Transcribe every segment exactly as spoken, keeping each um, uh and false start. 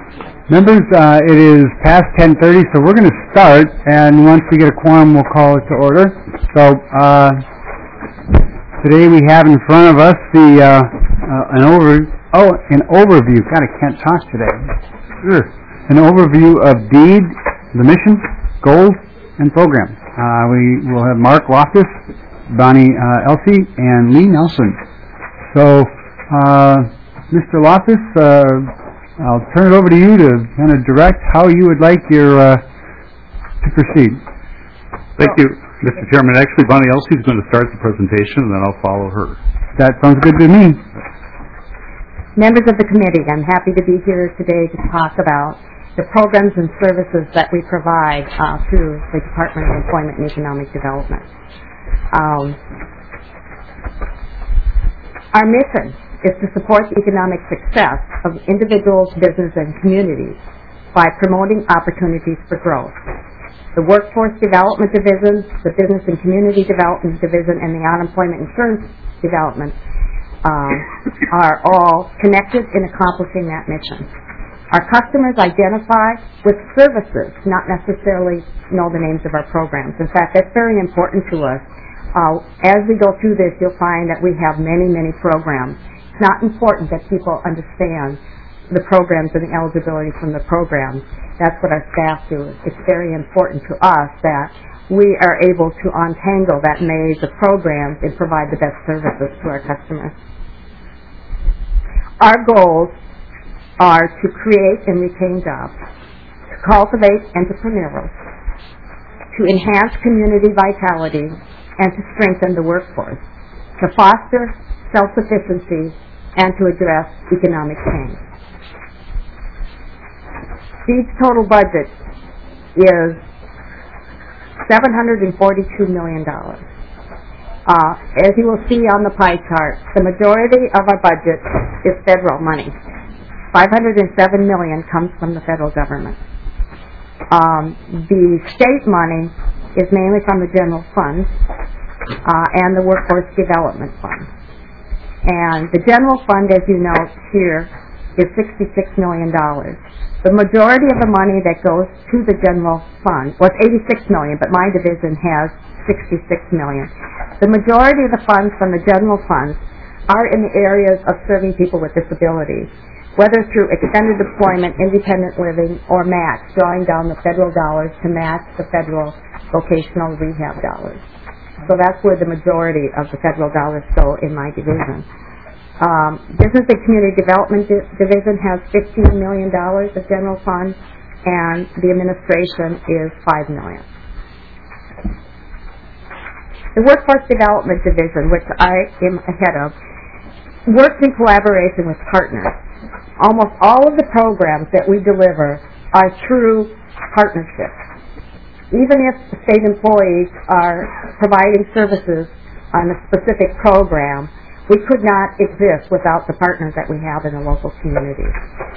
Members, uh, it is past ten thirty, so we're going to start, and once we get a quorum, we'll call it to order. So, uh, today we have in front of us the, uh, uh, an over, oh, an overview, God, I can't talk today. Ugh. An overview of DEED, the mission, goals, and programs. Uh, we will have Mark Loftus, Bonnie uh, Elsey, and Lee Nelson. So, uh, Mister Loftus, uh, I'll turn it over to you to kind of direct how you would like your uh, to proceed. Thank you, Mister Chairman. Actually, Bonnie Elsey is going to start the presentation, and then I'll follow her. That sounds good to me. Members of the committee, I'm happy to be here today to talk about the programs and services that we provide uh, through the Department of Employment and Economic Development. Um, our mission is to support the economic success of individuals, business, and communities by promoting opportunities for growth. The Workforce Development Division, the Business and Community Development Division, and the Unemployment Insurance Development um, are all connected in accomplishing that mission. Our customers identify with services, not necessarily know the names of our programs. In fact, that's very important to us. Uh, as we go through this, you'll find that we have many, many programs. It's not important that people understand the programs and the eligibility from the programs. That's what our staff do. It's very important to us that we are able to untangle that maze of programs and provide the best services to our customers. Our goals are to create and retain jobs, to cultivate entrepreneurial, to enhance community vitality, and to strengthen the workforce, to foster self-sufficiency, and to address economic change. DEED's total budget is seven hundred forty-two million dollars. Uh, as you will see on the pie chart, the majority of our budget is federal money. five hundred seven million dollars comes from the federal government. Um, the state money is mainly from the general fund uh, and the Workforce Development Fund. And the general fund, as you note here, is sixty-six million dollars. The majority of the money that goes to the general fund, well, it's eighty-six million dollars, but my division has sixty-six million dollars. The majority of the funds from the general funds are in the areas of serving people with disabilities, whether through extended deployment, independent living, or match, drawing down the federal dollars to match the federal vocational rehab dollars. So that's where the majority of the federal dollars go in my division. Um, Business and Community Development Di- Division has fifteen million dollars of general funds, and the administration is five million dollars. The Workforce Development Division, which I am head of, works in collaboration with partners. Almost all of the programs that we deliver are true partnerships. Even if state employees are providing services on a specific program, we could not exist without the partners that we have in the local communities.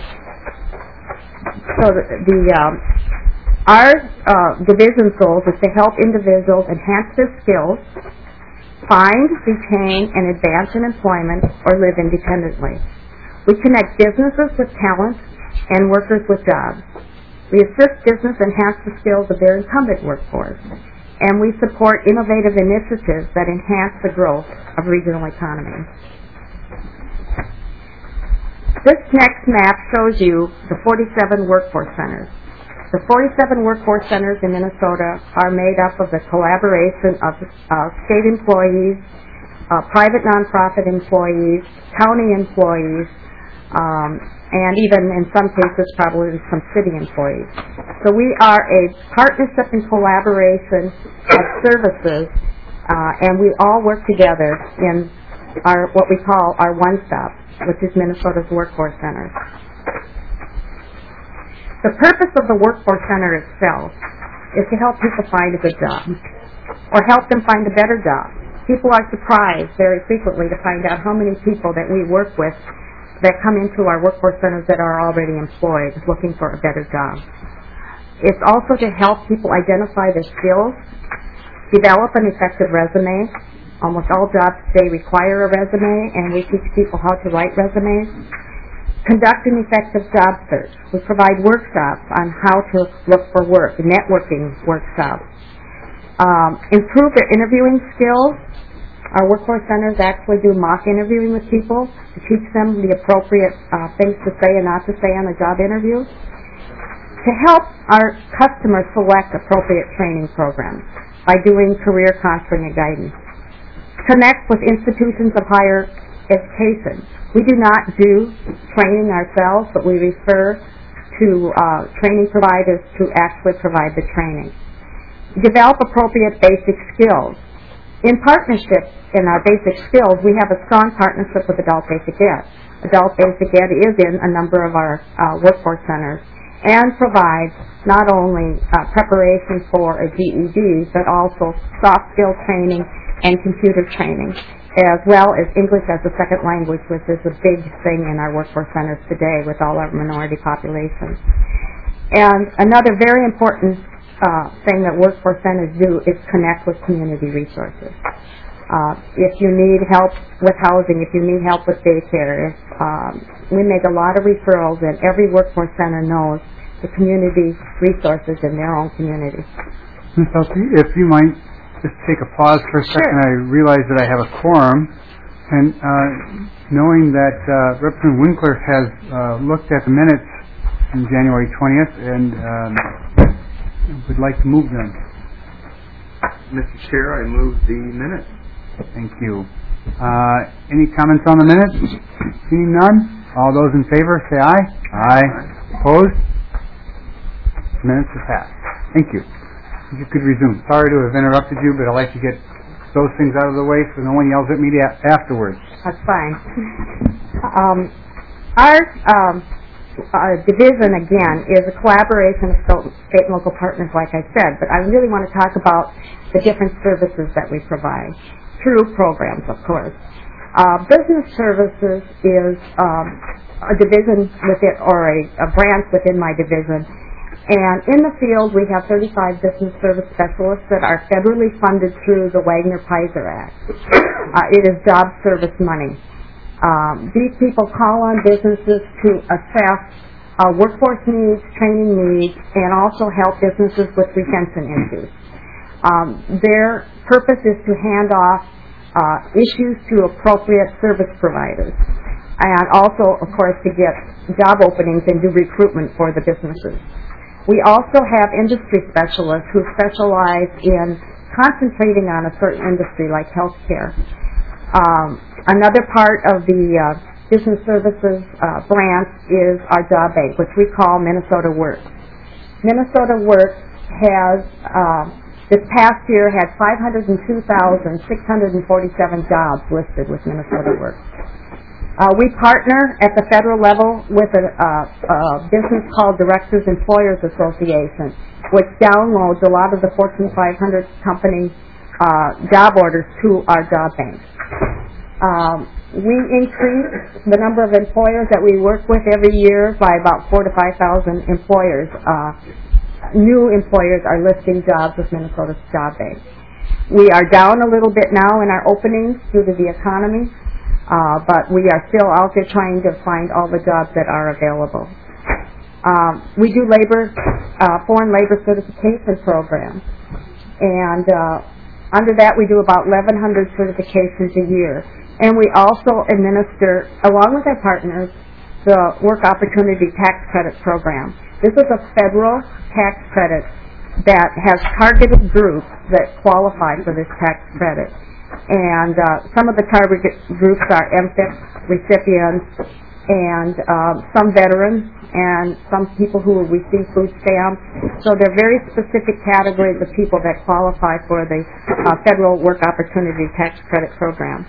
So the, the um, our uh, division's goals is to help individuals enhance their skills, find, retain, and advance in employment, or live independently. We connect businesses with talent and workers with jobs. We assist business enhance the skills of their incumbent workforce, and we support innovative initiatives that enhance the growth of regional economies. This next map shows you the forty-seven workforce centers. The forty-seven workforce centers in Minnesota are made up of the collaboration of uh, state employees, uh, private nonprofit employees, county employees, um, and even in some cases probably some city employees. So we are a partnership and collaboration of services, uh, and we all work together in our what we call our one-stop, which is Minnesota's Workforce Center. The purpose of the Workforce Center itself is to help people find a good job or help them find a better job. People are surprised very frequently to find out how many people that we work with that come into our workforce centers that are already employed looking for a better job. It's also to help people identify their skills, develop an effective resume. Almost all jobs today require a resume, and we teach people how to write resumes. conduct an effective job search. We provide workshops on how to look for work, networking workshops. Um, improve their interviewing skills. Our workforce centers actually do mock interviewing with people to teach them the appropriate uh, things to say and not to say on a job interview. To help our customers select appropriate training programs by doing career counseling and guidance. Connect with institutions of higher education. We do not do training ourselves, but we refer to uh, training providers to actually provide the training. Develop appropriate basic skills. In partnership in our basic skills, we have a strong partnership with Adult Basic Ed. Adult Basic Ed is in a number of our uh, workforce centers and provides not only uh, preparation for a G E D, but also soft skill training and computer training, as well as English as a second language, which is a big thing in our workforce centers today with all our minority populations. And another very important uh, thing that workforce centers do is connect with community resources. Uh, if you need help with housing, if you need help with daycare, if, um, we make a lot of referrals, and every workforce center knows the community resources in their own community. Miz Elsie, if you might just take a pause for a second. Sure. I realize that I have a quorum, and uh, knowing that uh, Representative Winkler has uh, looked at the minutes from January twentieth and um, would like to move them. Mister Chair, I move the minutes. Thank you. Uh, any comments on the minutes? Seeing none? All those in favor say aye. Aye. Opposed? Minutes are passed. Thank you. You could resume. Sorry to have interrupted you, but I'd like to get those things out of the way so no one yells at me afterwards. That's fine. Um, our um, uh, division, again, is a collaboration of state and local partners, like I said, but I really want to talk about the different services that we provide through programs, of course. Uh, business services is um, a division within, or a, a branch within my division. And in the field, we have thirty-five business service specialists that are federally funded through the Wagner-Pfizer Act. Uh, it is job service money. Um, these people call on businesses to assess uh, workforce needs, training needs, and also help businesses with retention issues. Um, their purpose is to hand off uh, issues to appropriate service providers, and also, of course, to get job openings and do recruitment for the businesses. We also have industry specialists who specialize in concentrating on a certain industry like healthcare. Um, another part of the uh, business services uh, branch is our job bank, which we call Minnesota Works. Minnesota Works has, uh, this past year, had five hundred two thousand six hundred forty-seven jobs listed with Minnesota Works. Uh, we partner at the federal level with a, uh, a business called Directors Employers Association, which downloads a lot of the Fortune five hundred company uh, job orders to our job bank. Um, we increase the number of employers that we work with every year by about four to five thousand employers. Uh, new employers are listing jobs with Minnesota's job bank. We are down a little bit now in our openings due to the economy. Uh, but we are still out there trying to find all the jobs that are available. Um, we do labor, uh, foreign labor certification programs, and uh, under that we do about eleven hundred certifications a year. And we also administer, along with our partners, the Work Opportunity Tax Credit Program. This is a federal tax credit that has targeted groups that qualify for this tax credit. And uh, some of the target groups are M F I C recipients and uh, some veterans and some people who will receive food stamps. So they're very specific categories of people that qualify for the uh, Federal Work Opportunity Tax Credit Program.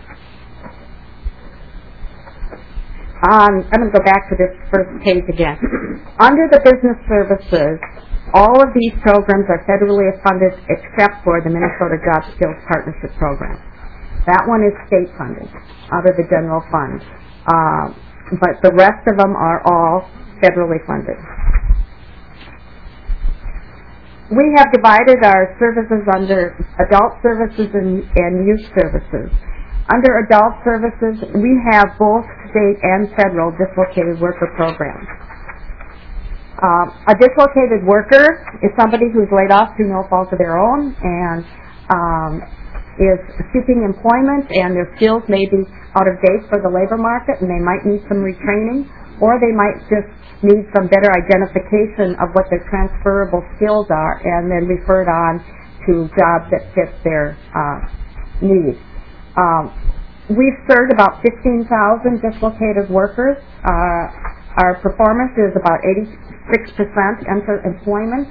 Um, I'm going to go back to this first page again. Under the business services, all of these programs are federally funded except for the Minnesota Job Skills Partnership Program. That one is state funded out of the general fund. Uh, but the rest of them are all federally funded. We have divided our services under adult services and, and youth services. Under adult services, we have both state and federal dislocated worker programs. Um, a dislocated worker is somebody who's laid off through no fault of their own and um, is seeking employment, and their skills may be out of date for the labor market, and they might need some retraining, or they might just need some better identification of what their transferable skills are, and then referred on to jobs that fit their uh, needs. Um, we've served about fifteen thousand dislocated workers. Uh, our performance is about eighty-six percent enter employment,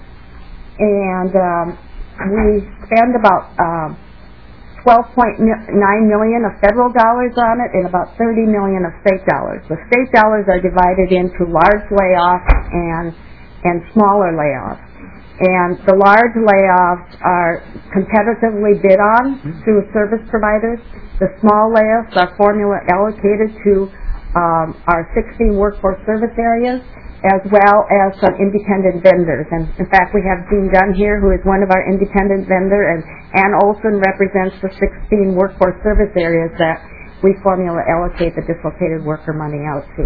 and um, we spend about um, twelve point nine million dollars of federal dollars on it and about thirty million dollars of state dollars. The state dollars are divided into large layoffs and, and smaller layoffs. And the large layoffs are competitively bid on through service providers. The small layoffs are formula allocated to um, our sixteen workforce service areas, as well as some independent vendors. And in fact, we have Jean Dunn here, who is one of our independent vendor, and Ann Olson represents the sixteen workforce service areas that we formula allocate the dislocated worker money out to.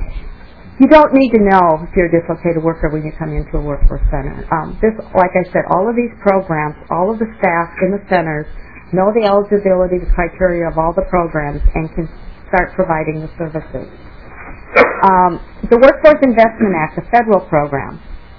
You don't need to know if you're a dislocated worker when you come into a workforce center. Um, this, like I said, all of these programs, all of the staff in the centers know the eligibility, the criteria of all the programs, and can start providing the services. Um, the Workforce Investment Act, a federal program,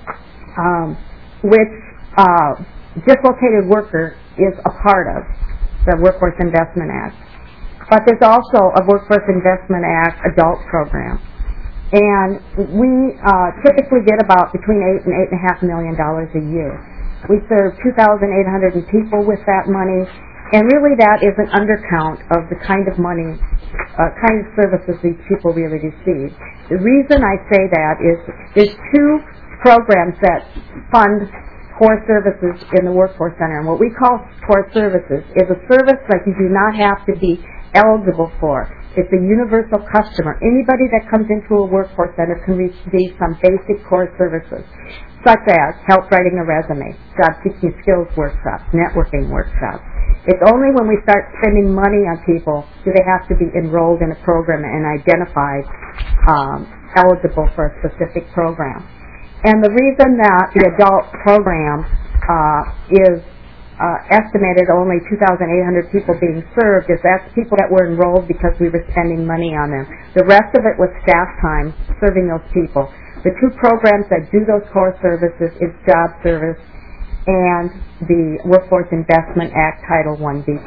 um, which uh, dislocated worker is a part of the Workforce Investment Act. But there's also a Workforce Investment Act adult program. And we uh, typically get about between eight and eight and a half million dollars a year. We serve two thousand eight hundred people with that money, and really that is an undercount of the kind of money, uh, kind of services these people really receive. The reason I say that is there's two programs that fund core services in the workforce center, and what we call core services is a service that you do not have to be eligible for. It's a universal customer. Anybody that comes into a workforce center can receive some basic core services, such as help writing a resume, job seeking skills workshops, networking workshops. It's only when we start spending money on people do they have to be enrolled in a program and identified um, eligible for a specific program. And the reason that the adult program uh, is Uh, estimated only two thousand eight hundred people being served is that's people that were enrolled because we were spending money on them. The rest of it was staff time serving those people. The two programs that do those core services is job service and the Workforce Investment Act Title one B.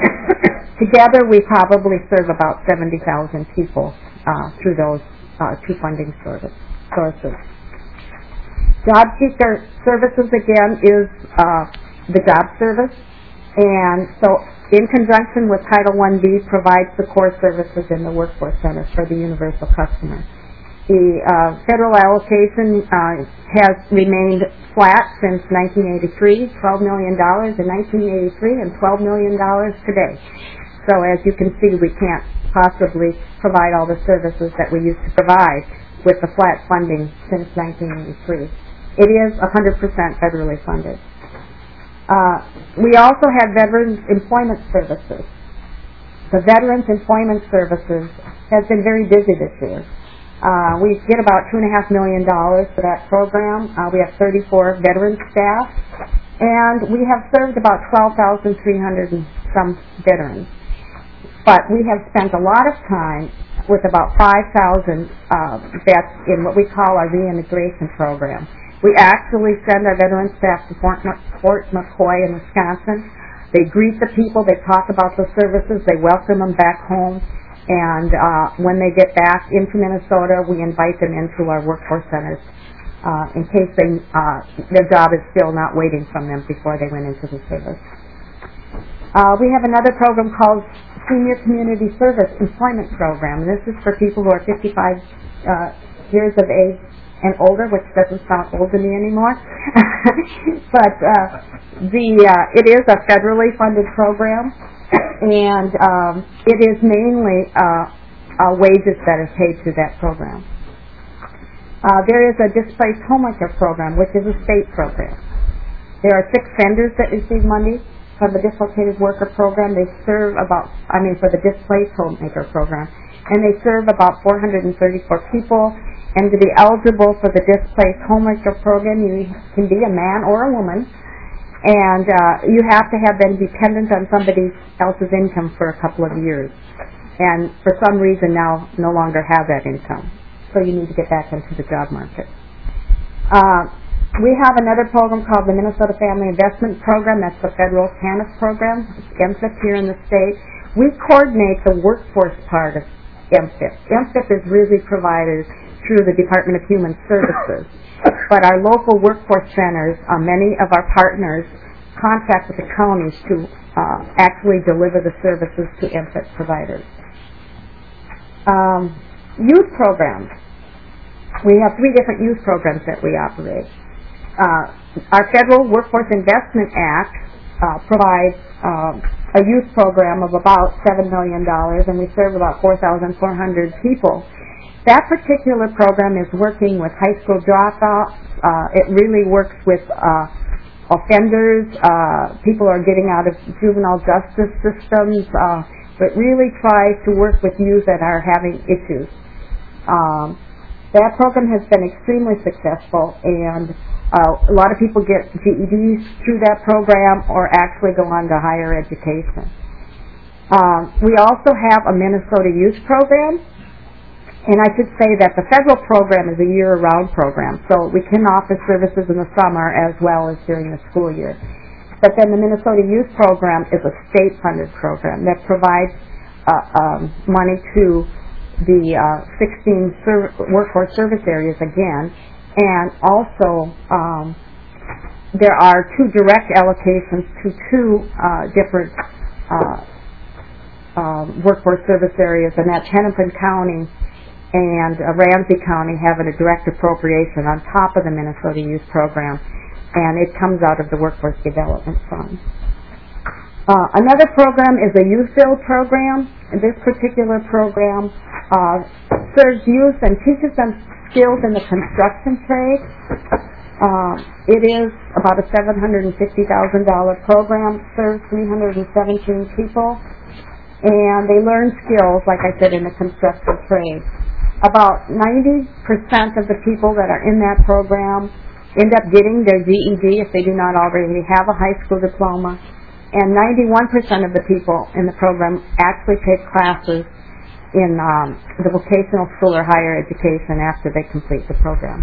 Together we probably serve about seventy thousand people uh, through those uh, two funding service sources. Job seeker services again is uh, the job service, and so in conjunction with Title one B provides the core services in the workforce center for the universal customer. The uh, federal allocation uh, has remained flat since nineteen eighty-three, twelve million dollars in nineteen eighty-three and twelve million dollars today. So as you can see, we can't possibly provide all the services that we used to provide with the flat funding since nineteen eighty-three. It is one hundred percent federally funded. Uh, we also have Veterans Employment Services. The Veterans Employment Services has been very busy this year. Uh, we get about two and a half million dollars for that program. Uh, we have thirty-four veteran staff, and we have served about twelve thousand three hundred and some veterans. But we have spent a lot of time with about five thousand uh, vets in what we call our reintegration program. We actually send our veteran staff to Fort, Fort McCoy in Wisconsin. They greet the people, they talk about the services, they welcome them back home, and uh, when they get back into Minnesota, we invite them into our workforce centers uh, in case they, uh, their job is still not waiting from them before they went into the service. Uh, we have another program called Senior Community Service Employment Program, and this is for people who are fifty-five uh, years of age and older, which doesn't sound old to me anymore. But uh, the uh, it is a federally funded program, and um, it is mainly uh, uh, wages that are paid through that program. Uh, there is a displaced homeworker program, which is a state program. There are six vendors that receive money, for the dislocated worker program, they serve about, I mean, for the displaced homemaker program, and they serve about four hundred thirty-four people. And to be eligible for the displaced homemaker program, you can be a man or a woman, and uh, you have to have been dependent on somebody else's income for a couple of years, and for some reason now no longer have that income. So you need to get back into the job market. Uh, we have another program called the Minnesota Family Investment Program. That's the federal TANF program. It's M F I P here in the state. We coordinate the workforce part of M F I P. M F I P is really provided through the Department of Human Services. But our local workforce centers, uh, many of our partners contract with the counties to uh, actually deliver the services to M F I P providers. Um, youth programs. We have three different youth programs that we operate. Uh, our Federal Workforce Investment Act uh, provides um, a youth program of about seven million dollars, and we serve about four thousand four hundred people. That particular program is working with high school dropouts. Uh, it really works with uh, offenders. Uh, people are getting out of juvenile justice systems. Uh, but really tries to work with youth that are having issues. Um, that program has been extremely successful, and uh, a lot of people get G E Ds through that program or actually go on to higher education. Um, we also have a Minnesota Youth Program. And I should say that the federal program is a year-round program, so we can offer services in the summer as well as during the school year. But then the Minnesota Youth Program is a state-funded program that provides uh, um, money to the uh, sixteen ser- workforce service areas again, and also um, there are two direct allocations to two uh, different uh, um, workforce service areas, and that's Hennepin County and uh, Ramsey County having a direct appropriation on top of the Minnesota Youth Program, and it comes out of the Workforce Development Fund. Uh, another program is a Youth Build program, and this particular program uh, serves youth and teaches them skills in the construction trade. Uh, it is about a seven hundred fifty thousand dollars program, serves three hundred seventeen people, and they learn skills, like I said, in the construction trade. About ninety percent of the people that are in that program end up getting their G E D if they do not already have a high school diploma, and ninety-one percent of the people in the program actually take classes in um, the vocational school or higher education after they complete the program.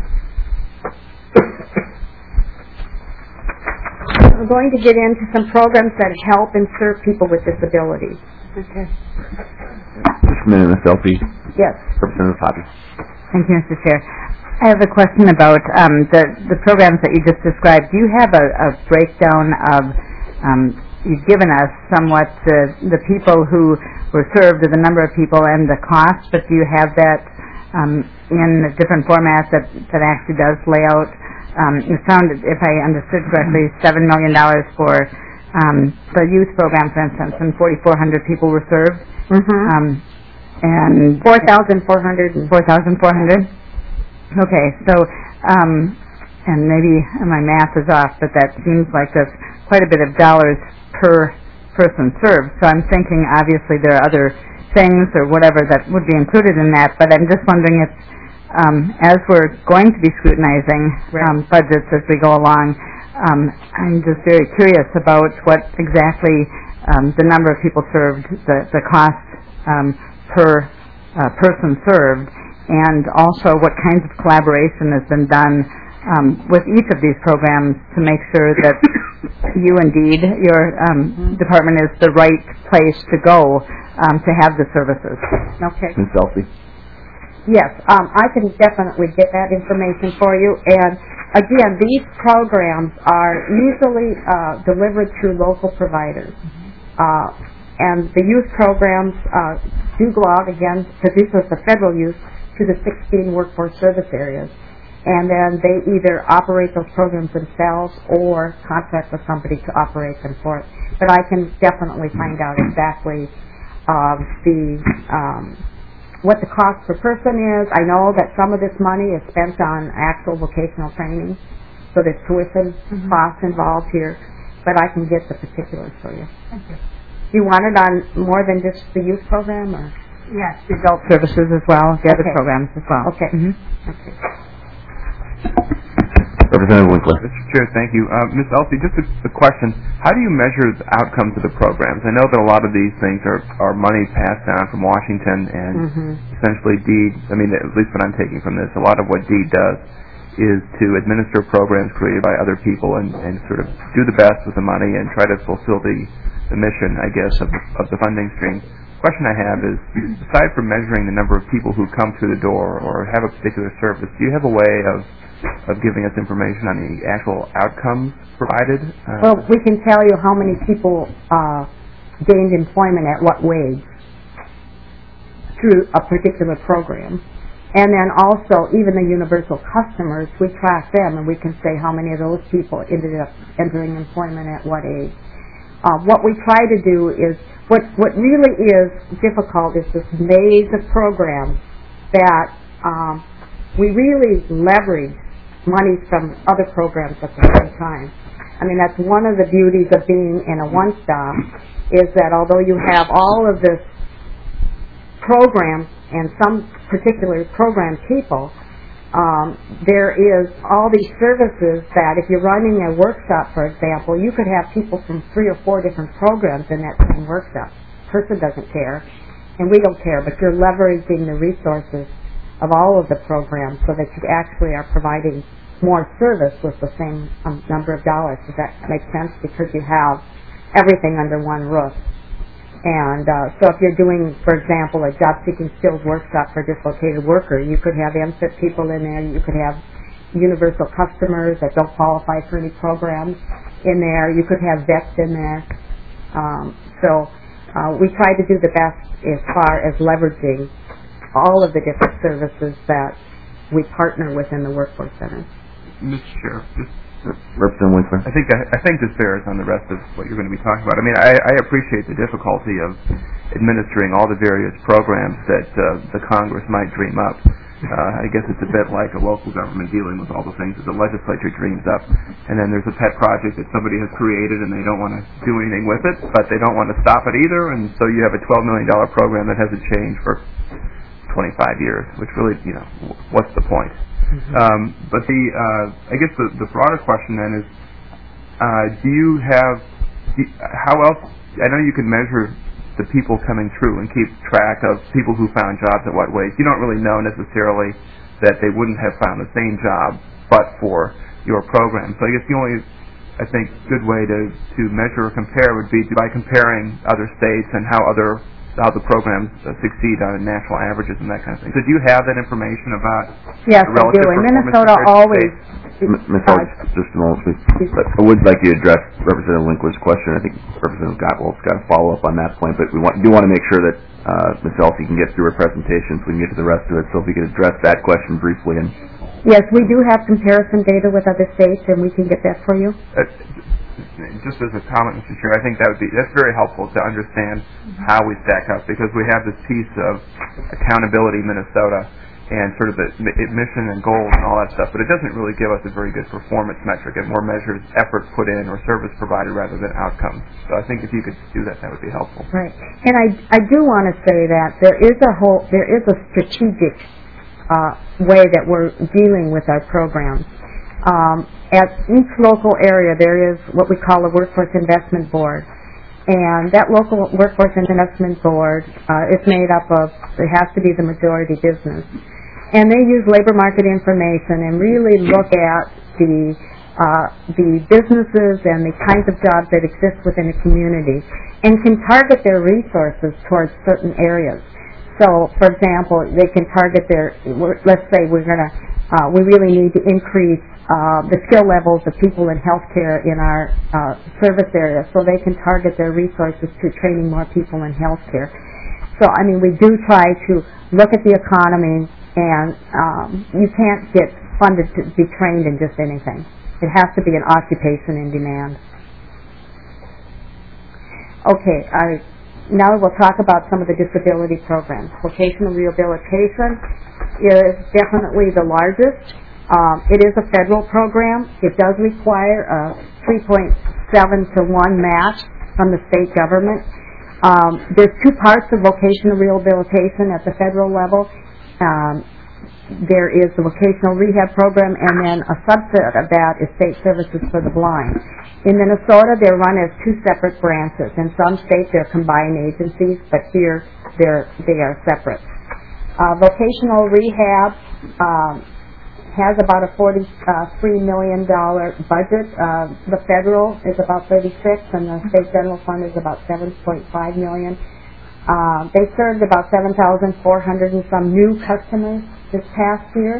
We're going to get into some programs that help and serve people with disabilities. Okay. Just a minute, Miz Elfie. Yes. Representative Poppy. Thank you, Mister Chair. I have a question about um, the the programs that you just described. Do you have a, a breakdown of, um, you've given us somewhat the, the people who were served, or the number of people and the cost, but do you have that um, in a different format that, that actually does lay out? Um, it sounded, if I understood correctly, seven million dollars for um, the youth program, for instance, and forty-four hundred people were served. Mm-hmm. Um, and four thousand four hundred. four thousand four hundred? Okay, so, um, and maybe my math is off, but that seems like there's quite a bit of dollars per person served. So I'm thinking, obviously, there are other things or whatever that would be included in that, but I'm just wondering if, um, as we're going to be scrutinizing um, budgets as we go along, um, I'm just very curious about what exactly um, the number of people served, the, the cost um, per uh, person served, and also what kinds of collaboration has been done um, with each of these programs to make sure that you, indeed, your um, mm-hmm. department is the right place to go um, to have the services. Okay. Miz Elfie. Yes, um, I can definitely get that information for you. And again, these programs are usually uh, delivered through local providers. Mm-hmm. Uh, and the youth programs uh, do go out, again, because these are the federal youth, to the sixteen workforce service areas. And then they either operate those programs themselves or contract with somebody to operate them for it. But I can definitely find out exactly uh, the um, what the cost per person is. I know that some of this money is spent on actual vocational training, so there's tuition mm-hmm. costs involved here. but I can get the particulars for you. Thank you. Do you want it on more than just the youth program, or? Yes, the adult services as well, the other Okay. programs as well. Okay. Mhm. Okay. Representative Winkler. Mister Chair, thank you. Uh, Miz Elsie, just a, a question. How do you measure the outcomes of the programs? I know that a lot of these things are, are money passed down from Washington and Mhm. essentially DEED, I mean, at least what I'm taking from this, a lot of what DEED does is to administer programs created by other people and, and sort of do the best with the money and try to fulfill the, the mission, I guess, of, of the funding stream. The question I have is, aside from measuring the number of people who come through the door or have a particular service, do you have a way of of giving us information on the actual outcomes provided? Uh, Well, we can tell you how many people uh, gained employment at what wage through a particular program. And then also, even the universal customers, we track them and we can say how many of those people ended up entering employment at what age. Uh, what we try to do is, what, what really is difficult is this maze of programs that um, we really leverage money from other programs at the same time. I mean, that's one of the beauties of being in a one-stop, is that although you have all of this program and some particular program people, um, there is all these services that if you're running a workshop, for example, you could have people from three or four different programs in that same workshop. Person doesn't care, and we don't care, but you're leveraging the resources of all of the programs so that you actually are providing more service with the same um, number of dollars. Does that make sense? Because you have everything under one roof. And uh, so if you're doing, for example, a job-seeking skills workshop for a dislocated worker, you could have M F I T people in there, you could have universal customers that don't qualify for any programs in there, you could have vets in there. Um, so uh, we try to do the best as far as leveraging all of the different services that we partner with in the workforce centers. Mister Chair, just, Representative Winkler. I think I, I think this bears on the rest of what you're going to be talking about. I mean, I, I appreciate the difficulty of administering all the various programs that uh, the Congress might dream up. Uh, I guess it's a bit like a local government dealing with all the things that the legislature dreams up. And then there's a pet project that somebody has created and they don't want to do anything with it, but they don't want to stop it either. And so you have a twelve million dollars program that hasn't changed for twenty-five years, which really, you know, what's the point? Mm-hmm. Um, but the, uh, I guess the, the broader question then is, uh, do you have, do you, how else, I know you can measure the people coming through and keep track of people who found jobs at what ways. You don't really know necessarily that they wouldn't have found the same job but for your program. So I guess the only, I think, good way to, to measure or compare would be by comparing other states and how other how the programs uh, succeed on national averages and that kind of thing. So do you have that information about Yes, the we relative do. And performance Minnesota compared to always... states? M- Miz uh, Hodge, just a moment, please. But I would like you to address Representative Winkler's question. I think Representative Gotwald's got to follow up on that point, but we want, do want to make sure that uh, Miz Elsie can get through her presentation so we can get to the rest of it. So if we could address that question briefly. And Yes, we do have comparison data with other states, and we can get that for you. Uh, just as a comment, Mister Chair, I think that would be that's very helpful to understand how we stack up, because we have this piece of accountability Minnesota and sort of the mission and goals and all that stuff, but it doesn't really give us a very good performance metric. It more measures effort put in or service provided rather than outcomes. So I think if you could do that, that would be helpful. Right. And I, I do want to say that there is a whole, there is a strategic uh, way that we're dealing with our programs. Um, at each local area, there is what we call a workforce investment board. And that local workforce investment board uh, is made up of, it has to be the majority business. And they use labor market information and really look at the uh, the businesses and the kinds of jobs that exist within a community and can target their resources towards certain areas. So, for example, they can target their, let's say we're going to, uh, we really need to increase uh, the skill levels of people in healthcare in our uh, service area, so they can target their resources to training more people in healthcare. So, I mean, we do try to look at the economy, and um, you can't get funded to be trained in just anything. It has to be an occupation in demand. Okay, I, now we'll talk about some of the disability programs. Vocational rehabilitation is definitely the largest. Um, it is a federal program. It does require a three point seven to one match from the state government. Um, there's two parts of vocational rehabilitation at the federal level. Um, there is the vocational rehab program, and then a subset of that is state services for the blind. In Minnesota, they're run as two separate branches. In some states, they're combined agencies, but here they're they are separate. Uh, vocational rehab um, has about a forty-three million dollars budget. Uh, the federal is about thirty-six, and the state general fund is about seven point five million dollars. Uh, they served about seven thousand four hundred and some new customers this past year.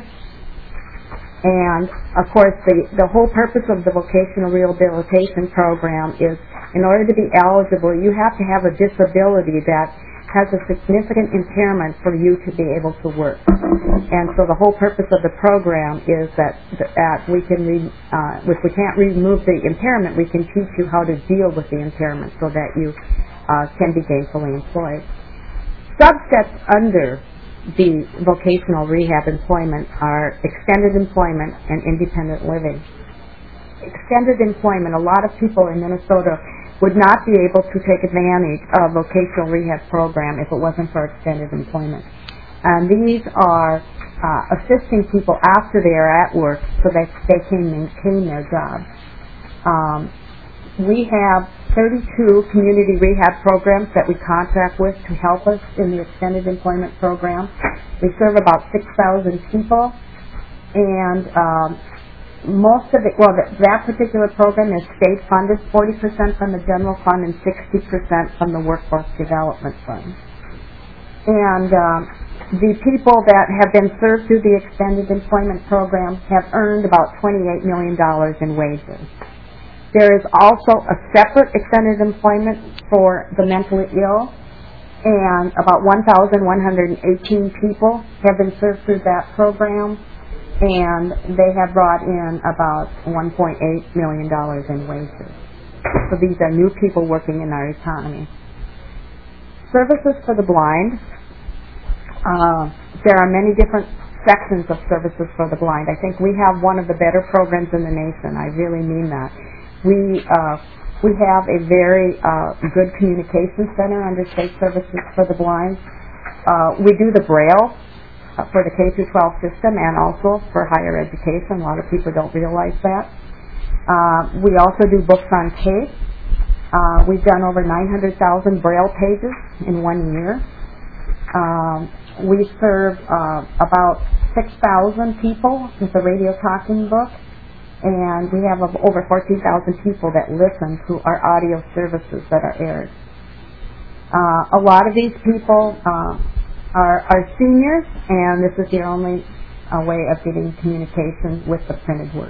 And, of course, the, the whole purpose of the vocational rehabilitation program is, in order to be eligible, you have to have a disability that has a significant impairment for you to be able to work. And so the whole purpose of the program is that, that we can, re, uh, if we can't remove the impairment, we can teach you how to deal with the impairment so that you uh, can be gainfully employed. Subsets under the vocational rehab employment are extended employment and independent living. Extended employment, a lot of people in Minnesota would not be able to take advantage of vocational rehab program if it wasn't for extended employment. And these are uh, assisting people after they are at work so that they can maintain their jobs. Um, we have thirty-two community rehab programs that we contract with to help us in the extended employment program. We serve about six thousand people, and um, most of it, well, th- that particular program is state funded, forty percent from the general fund and sixty percent from the workforce development fund. And um, the people that have been served through the extended employment program have earned about twenty-eight million dollars in wages. There is also a separate extended employment for the mentally ill, and about one thousand one hundred eighteen people have been served through that program, and they have brought in about one point eight million dollars in wages. So these are new people working in our economy. Services for the blind. Uh, there are many different sections of services for the blind. I think we have one of the better programs in the nation. I really mean that. We uh, we have a very uh, good communication center under State Services for the Blind. Uh, we do the Braille uh, for the K through twelve system and also for higher education. A lot of people don't realize that. Uh, we also do books on tape. Uh, we've done over nine hundred thousand Braille pages in one year. Um, we serve uh, about six thousand people with the radio talking book. And we have over fourteen thousand people that listen to our audio services that are aired. Uh, a lot of these people uh, are, are seniors, and this is their only uh, way of getting communication with the printed word.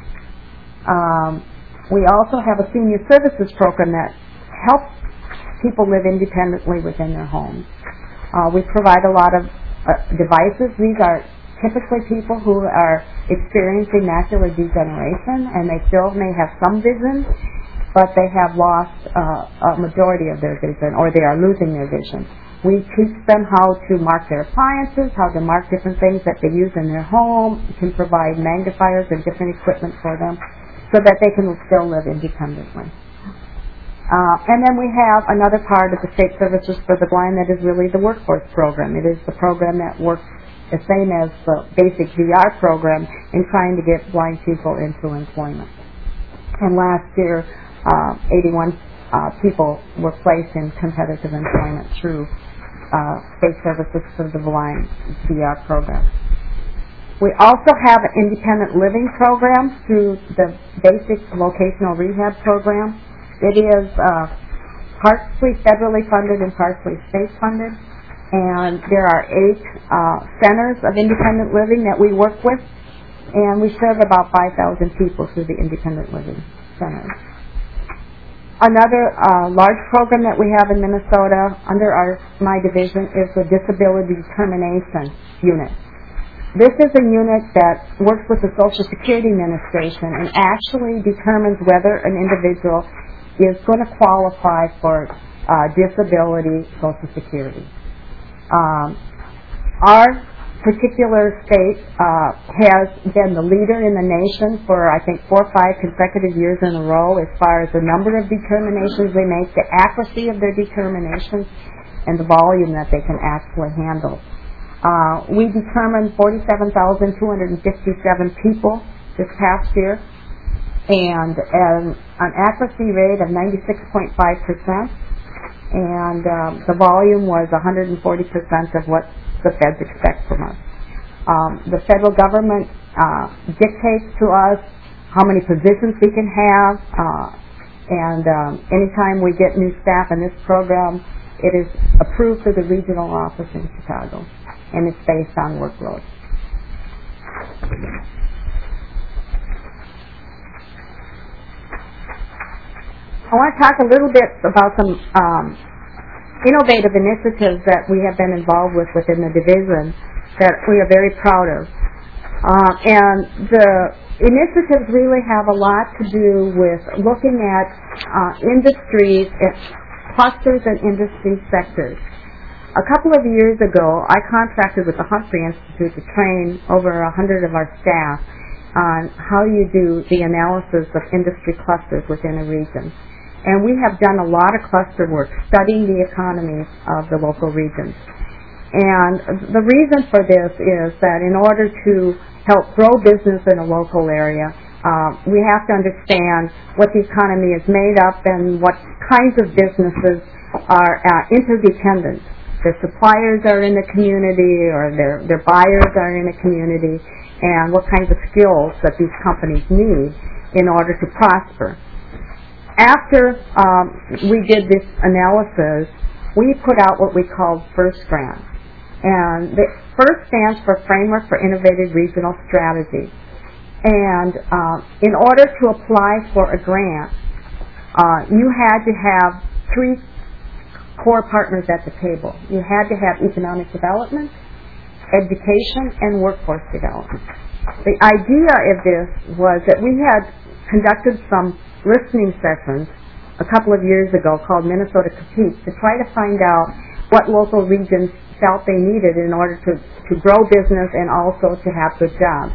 Um, we also have a senior services program that helps people live independently within their homes. Uh, we provide a lot of uh, devices. These are typically people who are experiencing macular degeneration, and they still may have some vision, but they have lost uh, a majority of their vision, or they are losing their vision. We teach them how to mark their appliances, how to mark different things that they use in their home. We can provide magnifiers and different equipment for them so that they can still live independently. Uh, and then we have another part of the State Services for the Blind that is really the workforce program. It is the program that works the same as the basic V R program in trying to get blind people into employment. And last year, uh, eighty-one uh, people were placed in competitive employment through uh, State Services for the Blind V R program. We also have an independent living program through the basic vocational rehab program. It is uh, partially federally funded and partially state funded. And there are eight uh, centers of independent living that we work with, and we serve about five thousand people through the independent living centers. Another uh, large program that we have in Minnesota under our my division is the Disability Determination Unit. This is a unit that works with the Social Security Administration and actually determines whether an individual is going to qualify for uh, disability Social Security. Um, our particular state uh, has been the leader in the nation for, I think, four or five consecutive years in a row as far as the number of determinations they make, the accuracy of their determinations, and the volume that they can actually handle. Uh, we determined forty-seven thousand two hundred fifty-seven people this past year, and an, an accuracy rate of ninety-six point five percent, and um, the volume was one hundred forty percent of what the feds expect from us. Um, the federal government uh, dictates to us how many positions we can have, uh, and um, anytime we get new staff in this program, it is approved for the regional office in Chicago, and it's based on workload. I want to talk a little bit about some um, innovative initiatives that we have been involved with within the division that we are very proud of. Uh, and the initiatives really have a lot to do with looking at uh, industries, at clusters and industry sectors. A couple of years ago, I contracted with the Humphrey Institute to train over a hundred of our staff on how you do the analysis of industry clusters within a region. And we have done a lot of cluster work studying the economies of the local regions. And the reason for this is that in order to help grow business in a local area, uh, we have to understand what the economy is made up and what kinds of businesses are uh, interdependent. Their suppliers are in the community, or their, their buyers are in a community, and what kinds of skills that these companies need in order to prosper. After um, we did this analysis, we put out what we called FIRST grants. And the FIRST stands for Framework for Innovative Regional Strategy. And uh, in order to apply for a grant, uh, you had to have three core partners at the table. You had to have economic development, education, and workforce development. The idea of this was that we had conducted some listening sessions a couple of years ago called Minnesota Competes to try to find out what local regions felt they needed in order to, to grow business and also to have good jobs.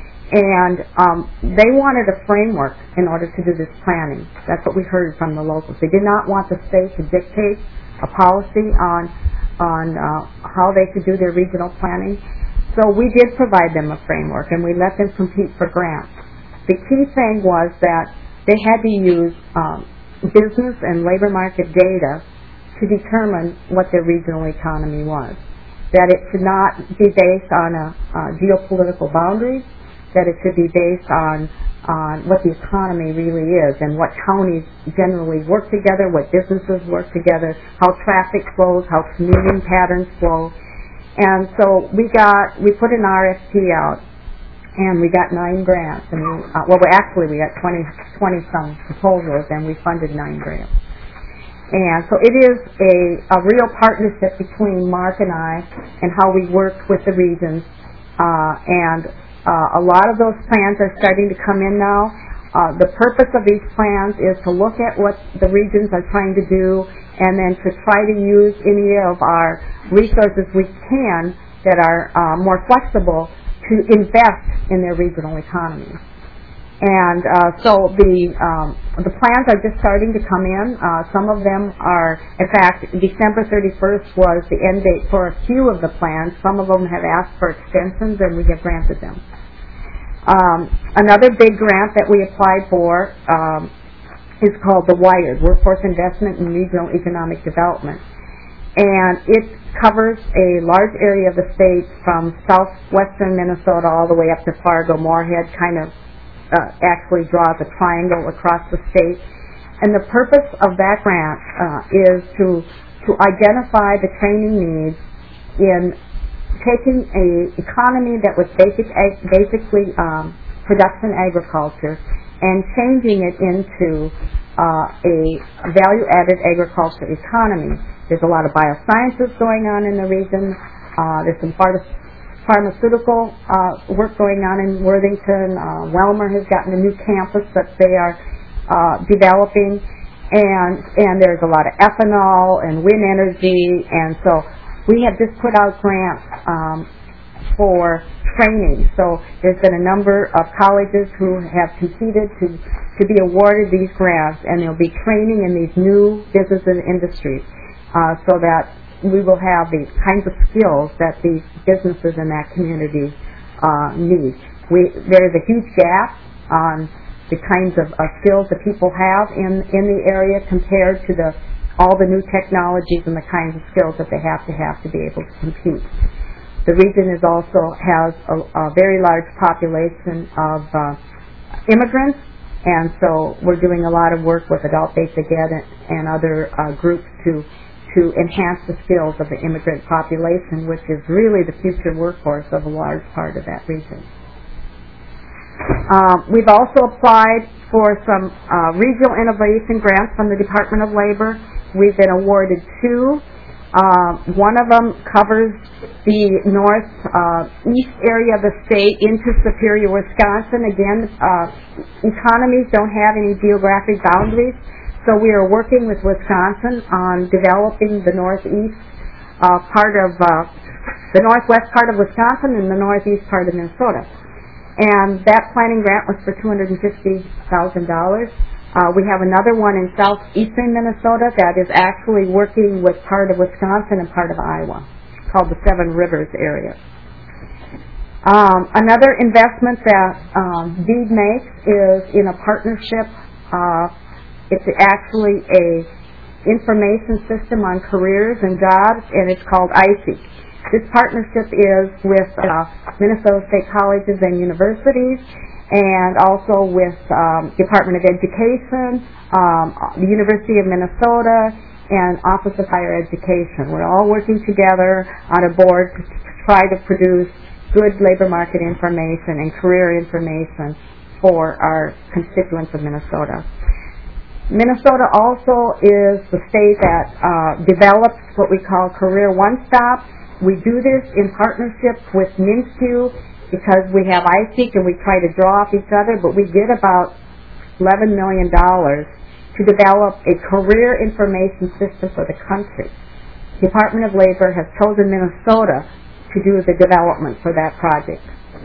And um, they wanted a framework in order to do this planning. That's what we heard from the locals. They did not want the state to dictate a policy on, on uh, how they should do their regional planning. So we did provide them a framework, and we let them compete for grants. The key thing was that they had to use um, business and labor market data to determine what their regional economy was. That it should not be based on a, uh, geopolitical boundaries, that it should be based on, on what the economy really is and what counties generally work together, what businesses work together, how traffic flows, how commuting patterns flow. And so we got, we put an R F P out, and we got nine grants. And we, uh, well, we actually we got twenty, twenty some proposals, and we funded nine grants. And so it is a, a real partnership between Mark and I and how we work with the regions. Uh, and uh, a lot of those plans are starting to come in now. Uh, the purpose of these plans is to look at what the regions are trying to do and then to try to use any of our resources we can that are uh, more flexible to invest in their regional economy. And uh, so the um, the plans are just starting to come in. Uh, some of them are, in fact, December thirty-first was the end date for a few of the plans. Some of them have asked for extensions, and we have granted them. Um, another big grant that we applied for um, is called the WIRED, Workforce Investment in Regional Economic Development. And it covers a large area of the state from southwestern Minnesota all the way up to Fargo. Moorhead kind of uh, actually draws a triangle across the state. And the purpose of that grant uh, is to, to identify the training needs in taking a economy that was basic, basically um, production agriculture and changing it into uh, a value-added agriculture economy. There's a lot of biosciences going on in the region. Uh, there's some pharma- pharmaceutical uh, work going on in Worthington. Uh, Welmer has gotten a new campus that they are uh, developing, and and there's a lot of ethanol and wind energy, and so we have just put out grants um, for training. So there's been a number of colleges who have competed to, to be awarded these grants, and they'll be training in these new business and industries uh, so that we will have the kinds of skills that these businesses in that community uh, need. We, there is a huge gap on the kinds of uh, skills that people have in, in the area compared to the all the new technologies and the kinds of skills that they have to have to be able to compete. The region is also has a, a very large population of uh, immigrants, and so we're doing a lot of work with Adult Basic Ed and, and other uh, groups to to enhance the skills of the immigrant population, which is really the future workforce of a large part of that region. Uh, we've also applied for some uh, regional innovation grants from the Department of Labor. We've been awarded two. Uh, one of them covers the north uh, east area of the state into Superior, Wisconsin. Again, uh, economies don't have any geographic boundaries, so we are working with Wisconsin on developing the northeast uh, part of uh, the northwest part of Wisconsin and the northeast part of Minnesota. And that planning grant was for two hundred fifty thousand dollars. Uh, we have another one in southeastern Minnesota that is actually working with part of Wisconsin and part of Iowa, called the Seven Rivers area. Um, another investment that um, DEED makes is in a partnership. Uh, it's actually a information system on careers and jobs, and it's called I S E E. This partnership is with uh, Minnesota State Colleges and Universities, and also with um, Department of Education, um, the University of Minnesota, and Office of Higher Education. We're all working together on a board to try to produce good labor market information and career information for our constituents of Minnesota. Minnesota also is the state that uh, develops what we call Career One Stop. We do this in partnership with MnSTU, because we have I S E E and we try to draw off each other, but we get about eleven million dollars to develop a career information system for the country. The Department of Labor has chosen Minnesota to do the development for that project.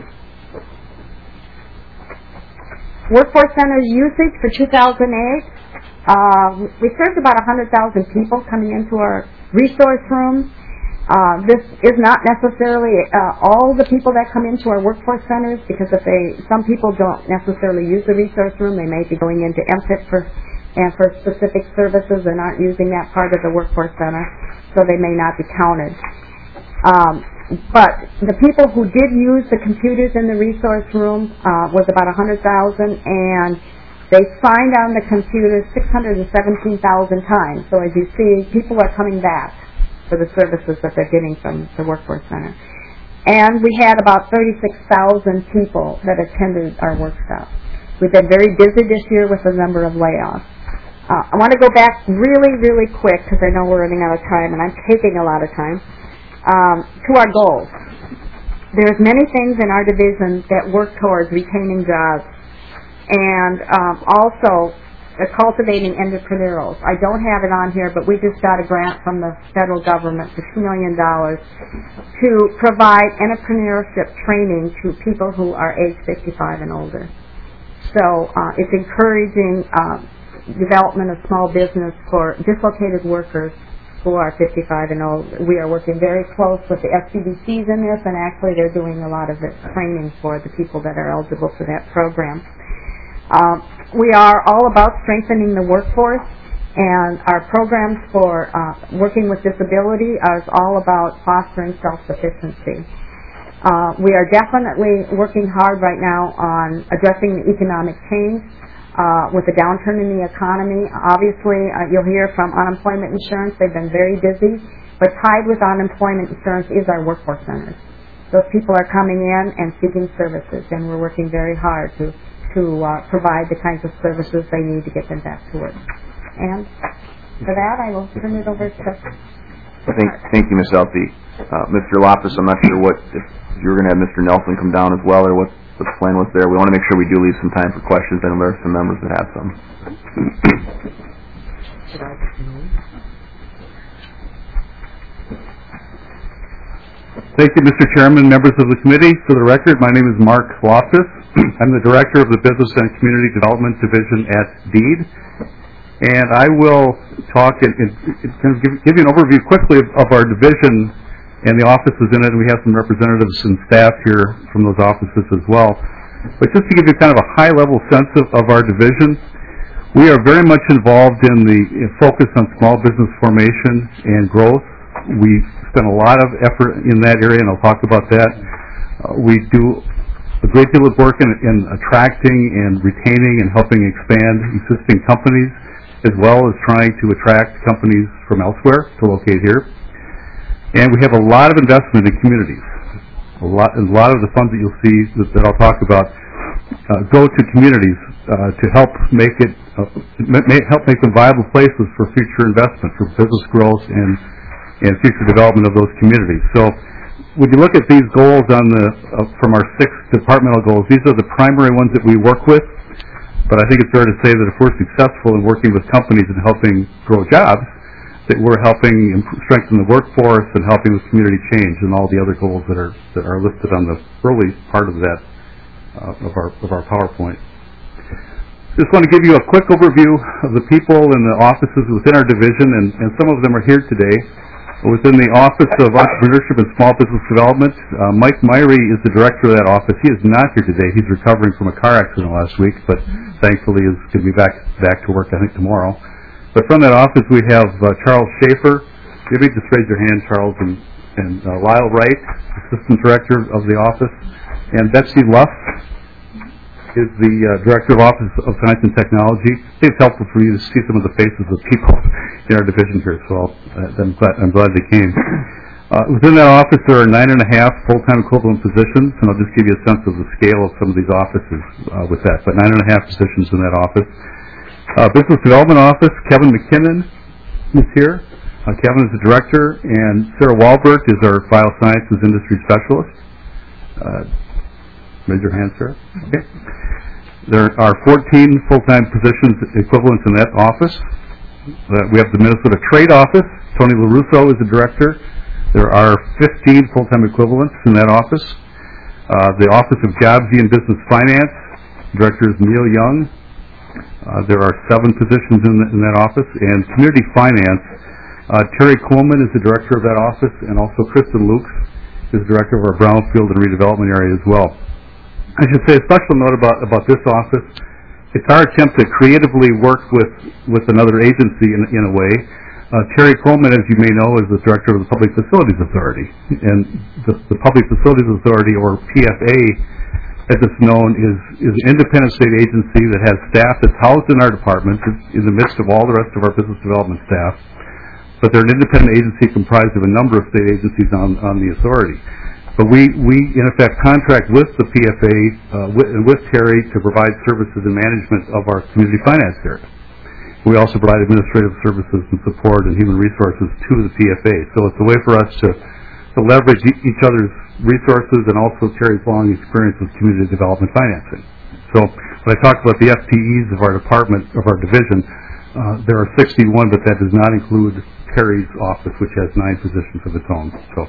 Workforce Center usage for two thousand eight, uh, we served about one hundred thousand people coming into our resource rooms. Uh, this is not necessarily uh, all the people that come into our workforce centers, because if they, some people don't necessarily use the resource room. They may be going into M P I T for and for specific services and aren't using that part of the workforce center, so they may not be counted. Um, but the people who did use the computers in the resource room uh, was about one hundred thousand, and they signed on the computers six hundred seventeen thousand times. So as you see, people are coming back for the services that they're getting from the Workforce Center. And we had about thirty-six thousand people that attended our workshop. We've been very busy this year with a number of layoffs. Uh, I want to go back really, really quick, because I know we're running out of time, and I'm taking a lot of time, um, to our goals. There's many things in our division that work towards retaining jobs, and um, also Uh, cultivating entrepreneurials. I don't have it on here, but we just got a grant from the federal government for two million dollars to provide entrepreneurship training to people who are age fifty-five and older. So uh, it's encouraging uh, development of small business for dislocated workers who are fifty-five and old. We are working very close with the S C D Cs in this, and actually they're doing a lot of the training for the people that are eligible for that program. Um, we are all about strengthening the workforce, and our programs for uh, working with disability are all about fostering self-sufficiency. Uh, we are definitely working hard right now on addressing the economic change uh, with the downturn in the economy. Obviously, uh, you'll hear from unemployment insurance. They've been very busy, but tied with unemployment insurance is our workforce centers. Those people are coming in and seeking services, and we're working very hard to to uh, provide the kinds of services they need to get them back to work. And for that, I will turn it over to... Thank, thank you, Miz Elsie. Uh, Mister Lopez, I'm not sure what, if you were going to have Mister Nelson come down as well, or what the plan was there. We want to make sure we do leave some time for questions. I know there are some members that have some. Thank you, Mister Chairman, members of the committee. For the record, my name is Mark Loftus. I'm the Director of the Business and Community Development Division at DEED. And I will talk and, and, and kind of give, give you an overview quickly of, of our division and the offices in it. And we have some representatives and staff here from those offices as well. But just to give you kind of a high-level sense of, of our division, we are very much involved in the in focus on small business formation and growth. We spend a lot of effort in that area, and I'll talk about that. Uh, we do a great deal of work in, in attracting and retaining and helping expand existing companies, as well as trying to attract companies from elsewhere to locate here. And we have a lot of investment in communities. A lot, a lot of the funds that you'll see that, that I'll talk about uh, go to communities uh, to help make it uh, may, help make them viable places for future investment, for business growth and and future development of those communities. So when you look at these goals on the uh, from our six departmental goals, these are the primary ones that we work with. But I think it's fair to say that if we're successful in working with companies and helping grow jobs, that we're helping improve, strengthen the workforce and helping with community change and all the other goals that are that are listed on the early part of that uh, of our of our PowerPoint. Just want to give you a quick overview of the people in the offices within our division, and, and some of them are here today. Within the Office of Entrepreneurship and Small Business Development, uh, Mike Myrie is the director of that office. He is not here today. He's recovering from a car accident last week, but thankfully is going to be back back to work, I think, tomorrow. But from that office, we have uh, Charles Schaefer. Maybe just raise your hand, Charles, and, and uh, Lyle Wright, Assistant Director of the office, and Betsy Luff is the uh, Director of Office of Science and Technology. I think it's helpful for you to see some of the faces of people in our division here, so uh, I'm, glad, I'm glad they came. Uh, within that office, there are nine and a half full-time equivalent positions, and I'll just give you a sense of the scale of some of these offices uh, with that, but nine and a half positions in that office. Uh, Business Development Office, Kevin McKinnon is here. Uh, Kevin is the Director, and Sarah Walbert is our File Sciences Industry Specialist. Uh, raise your hand, Sarah. Okay. There are fourteen full-time positions equivalents in that office. Uh, we have the Minnesota Trade Office. Tony LaRusso is the director. There are fifteen full-time equivalents in that office. Uh, the Office of Jobsy and Business Finance, director is Neil Young. Uh, there are seven positions in, the, in that office. And Community Finance, uh, Terry Coleman is the director of that office, and also Kristen Lukes is the director of our Brownfield and Redevelopment area as well. I should say a special note about, about this office. It's our attempt to creatively work with, with another agency in, in a way. Uh, Terry Coleman, as you may know, is the director of the Public Facilities Authority. And the, the Public Facilities Authority, or P F A, as it's known, is, is an independent state agency that has staff that's housed in our department. It's in the midst of all the rest of our business development staff. But they're an independent agency comprised of a number of state agencies on, on the authority. But we, we, in effect, contract with the P F A uh, with, and with Terry to provide services and management of our community finance area. We also provide administrative services and support and human resources to the P F A. So it's a way for us to, to leverage e- each other's resources and also Terry's long experience with community development financing. So when I talk about the F T Es of our department, of our division, uh, there are sixty-one, but that does not include Terry's office, which has nine positions of its own. So.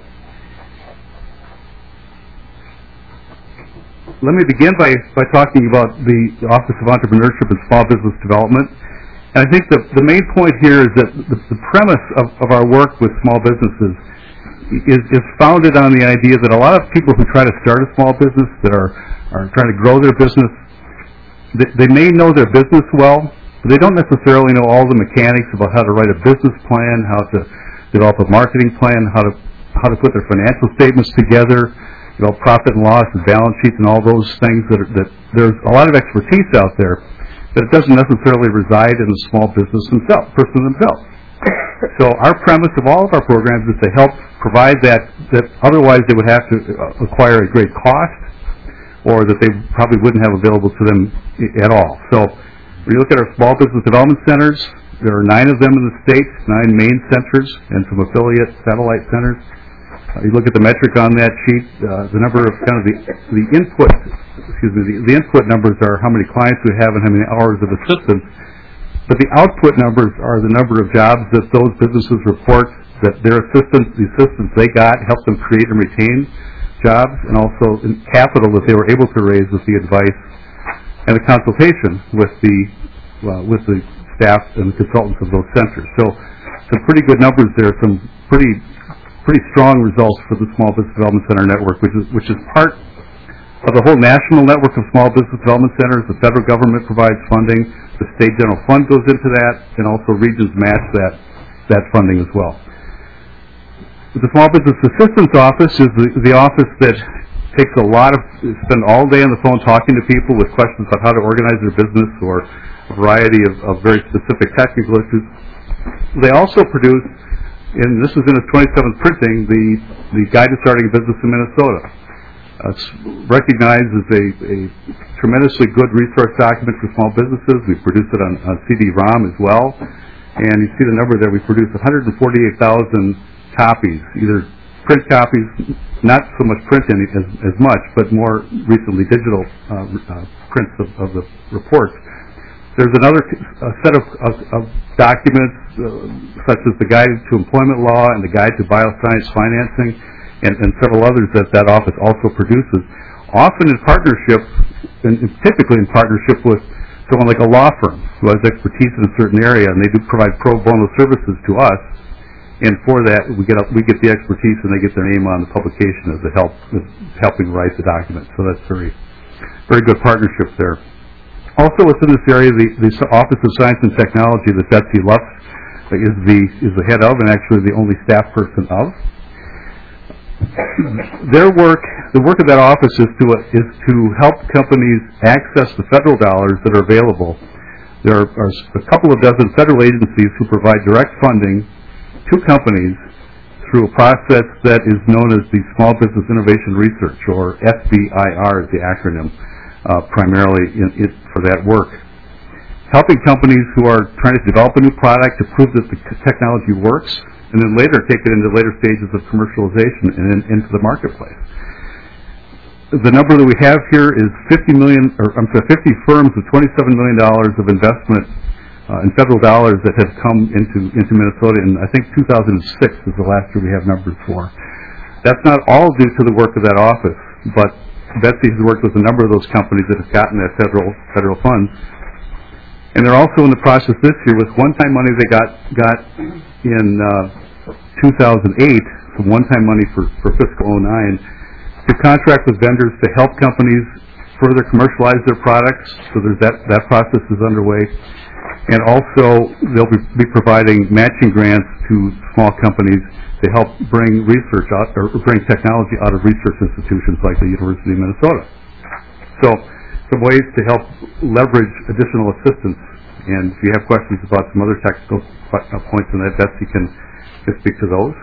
Let me begin by, by talking about the Office of Entrepreneurship and Small Business Development. And I think the, the main point here is that the, the premise of, of our work with small businesses is, is founded on the idea that a lot of people who try to start a small business, that are, are trying to grow their business, they, they may know their business well, but they don't necessarily know all the mechanics about how to write a business plan, how to develop a marketing plan, how to how to put their financial statements together, you know, profit and loss and balance sheets and all those things that, are, that there's a lot of expertise out there, but it doesn't necessarily reside in the small business themselves, person themselves. So our premise of all of our programs is to help provide that, that otherwise they would have to acquire at great cost, or that they probably wouldn't have available to them at all. So when you look at our small business development centers, there are nine of them in the state, nine main centers, and some affiliate satellite centers. Uh, you look at the metric on that sheet, uh, the number of kind of the the input, excuse me, the, the input numbers are how many clients we have and how many hours of assistance, but the output numbers are the number of jobs that those businesses report that their assistance, the assistance they got, helped them create and retain jobs, and also in capital that they were able to raise with the advice and the consultation with the uh, with the staff and the consultants of those centers. So some pretty good numbers there, some pretty pretty strong results for the Small Business Development Center network, which is which is part of the whole national network of small business development centers. The federal government provides funding, the state general fund goes into that, and also regions match that that funding as well. The Small Business Assistance Office is the, the office that takes a lot of, spend all day on the phone talking to people with questions about how to organize their business or a variety of, of very specific technical issues. They also produce, and this is in its twenty-seventh printing, the, the Guide to Starting a Business in Minnesota. Uh, it's recognized as a, a tremendously good resource document for small businesses. We produce it on, on C D ROM as well. And you see the number there. We produce one hundred forty-eight thousand copies, either print copies, not so much print any, as, as much, but more recently digital uh, uh, prints of, of the reports. There's another uh, set of, of, of documents, uh, such as the Guide to Employment Law and the Guide to Bioscience Financing, and, and several others that that office also produces, often in partnership, and typically in partnership with someone like a law firm who has expertise in a certain area, and they do provide pro bono services to us. And for that, we get a, we get the expertise, and they get their name on the publication as a help as helping write the document. So that's very, very good partnership there. Also, within this area, the, the Office of Science and Technology that Betsy Lutz is the is the head of, and actually the only staff person of. Their work, the work of that office, is to is to help companies access the federal dollars that are available. There are, are a couple of dozen federal agencies who provide direct funding to companies through a process that is known as the Small Business Innovation Research, or S B I R is the acronym, uh, primarily in, in, for that work. Helping companies who are trying to develop a new product to prove that the technology works, and then later take it into later stages of commercialization and in, into the marketplace. The number that we have here is fifty million, or I'm sorry, fifty firms with twenty-seven million dollars of investment uh, in federal dollars that have come into into Minnesota, and I think two thousand six is the last year we have numbers for. That's not all due to the work of that office, but Betsy has worked with a number of those companies that have gotten that federal federal funds, and they're also in the process this year with one-time money they got got in uh, two thousand eight, some one-time money for for fiscal oh nine, to contract with vendors to help companies further commercialize their products. So there's that that process is underway. And also, they'll be, be providing matching grants to small companies to help bring research out, or bring technology out of research institutions like the University of Minnesota. So, some ways to help leverage additional assistance. And if you have questions about some other technical points in that, Betsy can, can speak to those.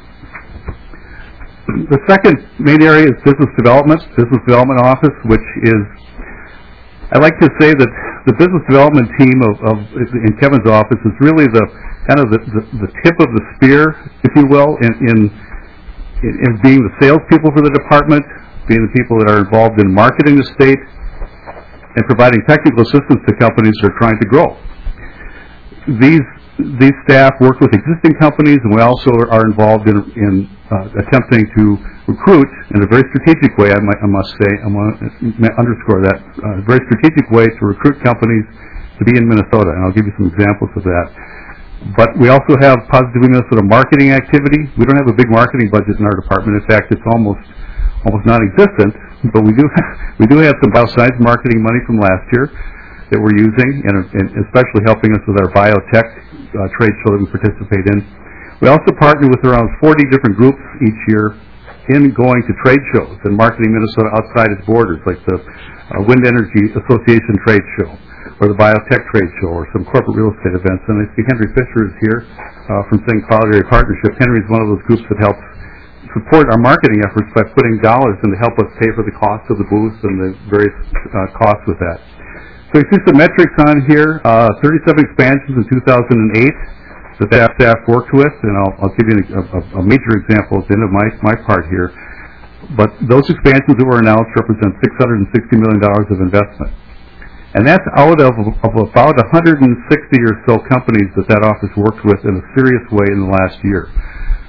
The second main area is business development, business development office, which is, I like to say that the business development team of, of in Kevin's office is really the kind of the, the, the tip of the spear, if you will, in, in in being the salespeople for the department, being the people that are involved in marketing the state, and providing technical assistance to companies that are trying to grow. These these staff work with existing companies, and we also are involved in in uh, attempting to recruit in a very strategic way, I, might, I must say, I want to underscore that, a uh, very strategic way to recruit companies to be in Minnesota, and I'll give you some examples of that. But we also have Positively Minnesota marketing activity. We don't have a big marketing budget in our department. In fact, it's almost almost non-existent, but we do have, we do have some bioscience marketing money from last year that we're using, and, and especially helping us with our biotech uh, trade show that we participate in. We also partner with around forty different groups each year in going to trade shows and marketing Minnesota outside its borders, like the uh, Wind Energy Association trade show, or the Biotech trade show, or some corporate real estate events. And I see Henry Fisher is here uh, from Saint Cloud Area Partnership. Henry is one of those groups that helps support our marketing efforts by putting dollars in to help us pay for the cost of the booths and the various uh, costs with that. So you see some metrics on here, uh, thirty-seven expansions in two thousand eight. That that staff worked with, and I'll, I'll give you a, a, a major example at the end of my, my part here. But those expansions that were announced represent six hundred sixty million dollars of investment. And that's out of, of about one hundred sixty or so companies that that office worked with in a serious way in the last year.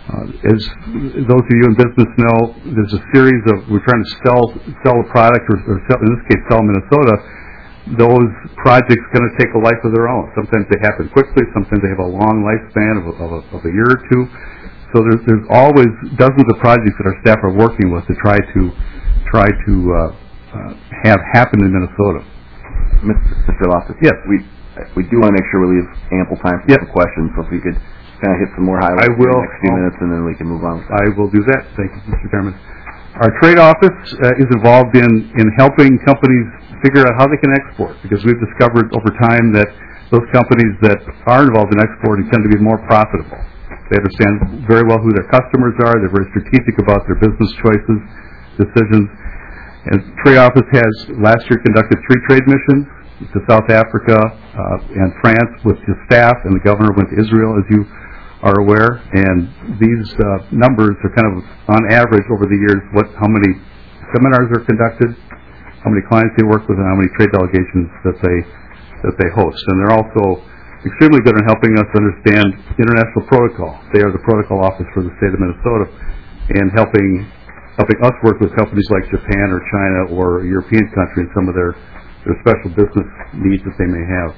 Uh, as those of you in business know, there's a series of, we're trying to sell sell a product, or, or sell, in this case, sell Minnesota. Those projects going to take a life of their own. Sometimes they happen quickly. Sometimes they have a long lifespan of a, of a, of a year or two. So there's, there's always dozens of projects that our staff are working with to try to try to uh, uh, have happen in Minnesota. Mister Loftus, yes, we we do want to make sure we leave ample time for yep. some questions. So if we could kind of hit some more highlights I will, in the next few minutes, and then we can move on. I will do that. Thank you, Mister Chairman. Our trade office uh, is involved in, in helping companies figure out how they can export, because we've discovered over time that those companies that are involved in exporting tend to be more profitable. They understand very well who their customers are. They're very strategic about their business choices, decisions. And the trade office has last year conducted three trade missions to South Africa uh, and France with his staff, and the governor went to Israel, as you are aware. And these uh, numbers are kind of on average over the years what how many seminars are conducted, how many clients they work with, and how many trade delegations that they that they host. And they're also extremely good in helping us understand international protocol. They are the protocol office for the state of Minnesota, and helping helping us work with companies like Japan or China or a European country in some of their, their special business needs that they may have.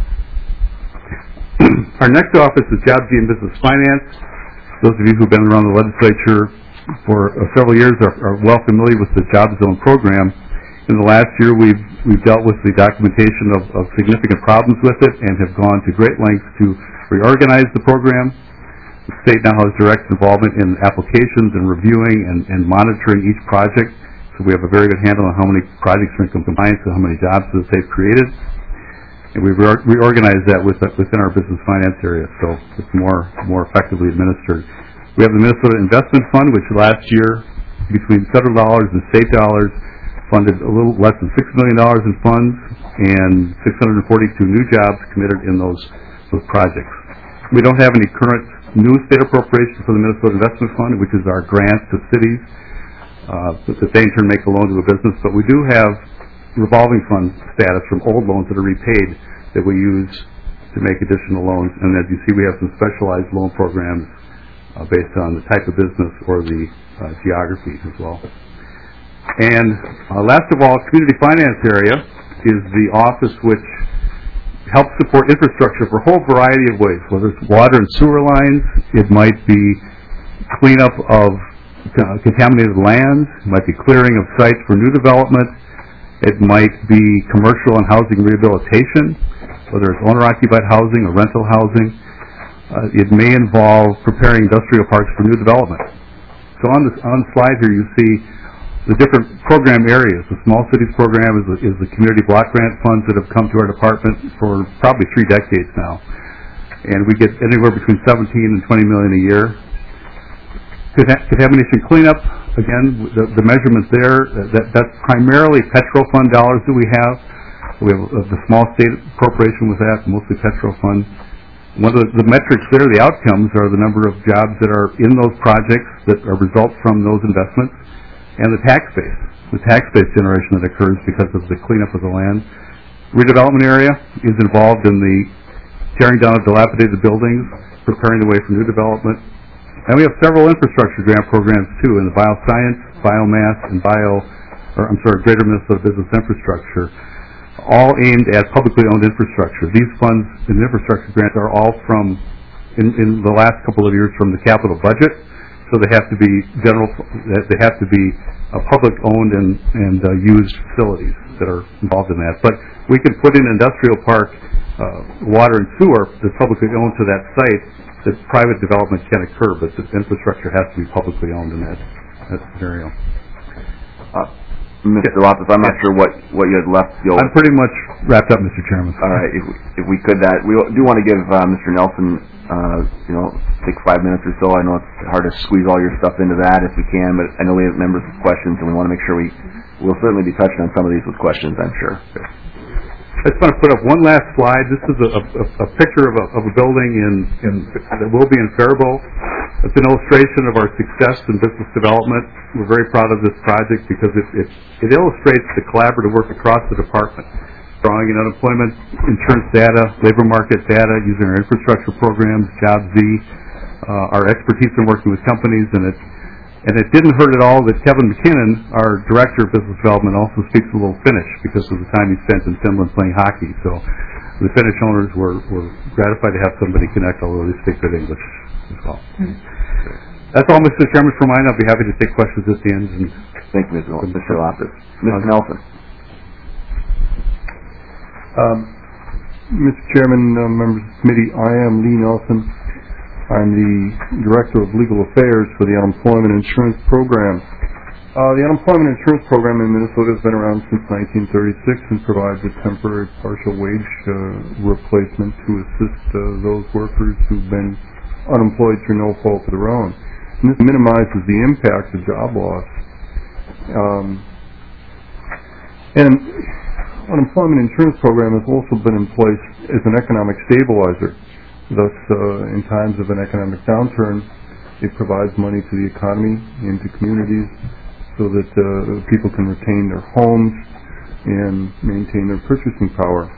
Our next office is Jobs and Business Finance. Those of you who've been around the legislature for uh, several years are, are well familiar with the Job Zone program. In the last year, we've we've dealt with the documentation of, of significant problems with it, and have gone to great lengths to reorganize the program. The state now has direct involvement in applications and reviewing and, and monitoring each project, so we have a very good handle on how many projects are in compliance and how many jobs that they've created. And we've re- reorganized that with, uh, within our business finance area, so it's more more effectively administered. We have the Minnesota Investment Fund, which last year, between federal dollars and state dollars, funded a little less than six million dollars in funds and six hundred forty-two new jobs committed in those, those projects. We don't have any current new state appropriations for the Minnesota Investment Fund, which is our grant to cities uh, that they in turn make a loan to a business, but we do have revolving fund status from old loans that are repaid that we use to make additional loans. And as you see, we have some specialized loan programs uh, based on the type of business or the uh, geography as well. And uh, last of all, community finance area is the office which helps support infrastructure for a whole variety of ways, whether it's water and sewer lines, it might be cleanup of uh, contaminated lands, it might be clearing of sites for new development, it might be commercial and housing rehabilitation, whether it's owner-occupied housing or rental housing. Uh, it may involve preparing industrial parks for new development. So on this on the slide here you see the different program areas. The Small Cities program is the, is the community block grant funds that have come to our department for probably three decades now. And we get anywhere between seventeen and twenty million a year. Contamination cleanup, again, the, the measurement there, that, that's primarily Petro Fund dollars that we have. We have uh, the small state appropriation with that, mostly Petro Fund. One of the, the metrics there, the outcomes, are the number of jobs that are in those projects that are results from those investments, and the tax base, the tax base generation that occurs because of the cleanup of the land. Redevelopment area is involved in the tearing down of dilapidated buildings, preparing the way for new development. And we have several infrastructure grant programs too, in the bioscience, biomass, and bio, or I'm sorry, Greater Minnesota Business Infrastructure, all aimed at publicly owned infrastructure. These funds and infrastructure grants are all from, in, in the last couple of years, from the capital budget. So they have to be general, they have to be uh, public-owned and, and uh, used facilities that are involved in that. But we can put in industrial park, uh, water and sewer that's publicly owned to that site, that private development can occur, but the infrastructure has to be publicly owned in that, that scenario. Uh, Mister Loftus, I'm not sure what, what you had left. You'll... I'm pretty much wrapped up, Mister Chairman. All right, if we, if we could, that we do want to give uh, Mister Nelson, uh, you know, take five minutes or so. I know it's hard to squeeze all your stuff into that if we can, but I know we have members with questions, and we want to make sure we will certainly be touching on some of these with questions, I'm sure. I just want to put up one last slide. This is a, a, a picture of a, of a building in, in that will be in Faribault. It's an illustration of our success in business development. We're very proud of this project because it, it, it illustrates the collaborative work across the department, drawing in unemployment, insurance data, labor market data, using our infrastructure programs, Job Z, uh, our expertise in working with companies, and it and it didn't hurt at all that Kevin McKinnon, our Director of Business Development, also speaks a little Finnish because of the time he spent in Finland playing hockey. So the Finnish owners were, were gratified to have somebody connect, although they speak good English as well. Mm-hmm. That's all, Mister Chairman, for mine. I'll be happy to take questions at the end. And thank you, Mister Lopez. Mister Nelson. Um, Mister Chairman, uh, members of the committee, I am Lee Nelson. I'm the Director of Legal Affairs for the Unemployment Insurance Program. Uh, the Unemployment Insurance Program in Minnesota has been around since nineteen thirty-six and provides a temporary partial wage uh, replacement to assist uh, those workers who've been unemployed through no fault of their own. And this minimizes the impact of job loss. Um, and Unemployment Insurance Program has also been in place as an economic stabilizer. Thus, uh, in times of an economic downturn, it provides money to the economy and to communities so that uh, people can retain their homes and maintain their purchasing power.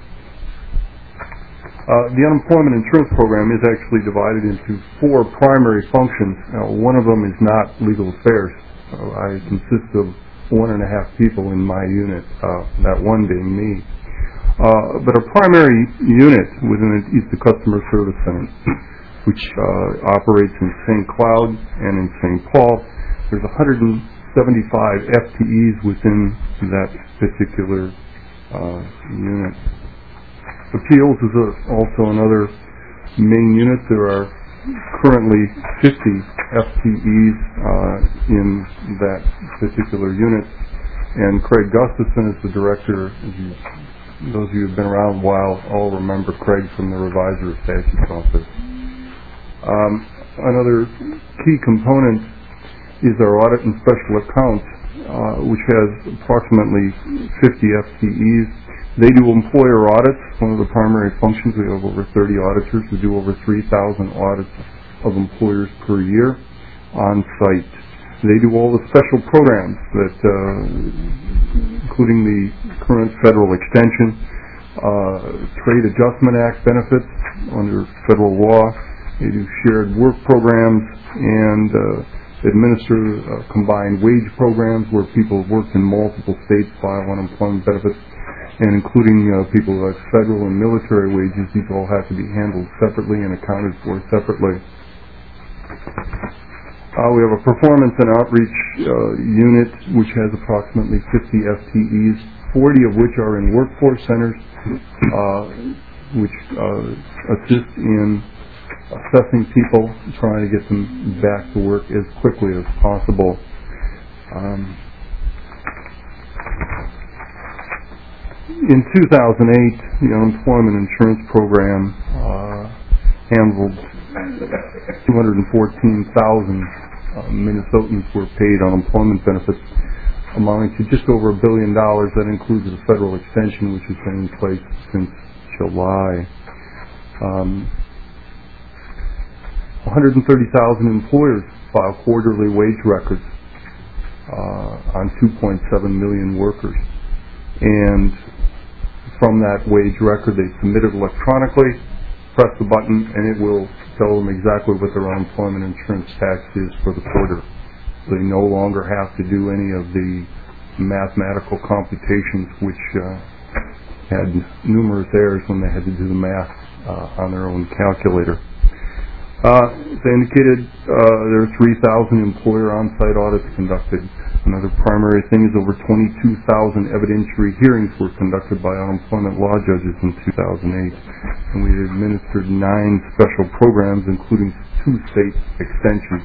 Uh, the Unemployment Insurance Program is actually divided into four primary functions. Now, one of them is not legal affairs. Uh, I consist of one and a half people in my unit, uh, that one being me. Uh, but our primary unit within it is the Customer Service Center, which uh, operates in Saint Cloud and in Saint Paul. There's one hundred seventy-five F T Es within that particular uh, unit. Appeals is a, also another main unit. There are currently fifty F T Es uh, in that particular unit, and Craig Gustafson is the director. As you, those of you who have been around a while all remember Craig from the Revisor of Statutes Office. Um, another key component is our Audit and Special Accounts, uh, which has approximately fifty F T Es. They do employer audits, one of the primary functions. We have over thirty auditors who do over three thousand audits of employers per year on site. They do all the special programs that, uh, including the current federal extension, uh, Trade Adjustment Act benefits under federal law. They do shared work programs and uh, administer uh, combined wage programs where people who have worked in multiple states file unemployment benefits, and including uh, people who have federal and military wages. These all have to be handled separately and accounted for separately. Uh, we have a performance and outreach uh, unit which has approximately fifty F T Es, forty of which are in workforce centers, uh, which uh, assist in assessing people, trying to get them back to work as quickly as possible. Um, in two thousand eight, the Unemployment Insurance Program uh, handled two hundred fourteen thousand uh, Minnesotans were paid unemployment benefits, amounting to just over a billion dollars. That includes the federal extension, which has been in place since July. Um, one hundred thirty thousand employers file quarterly wage records uh, on two point seven million workers. And from that wage record, they submit it electronically, press the button, and it will tell them exactly what their unemployment insurance tax is for the quarter. So they no longer have to do any of the mathematical computations, which uh, had numerous errors when they had to do the math uh, on their own calculator. Uh, as I indicated, uh, there are three thousand employer on-site audits conducted. Another primary thing is over twenty-two thousand evidentiary hearings were conducted by unemployment law judges in two thousand eight. And we administered nine special programs, including two state extensions.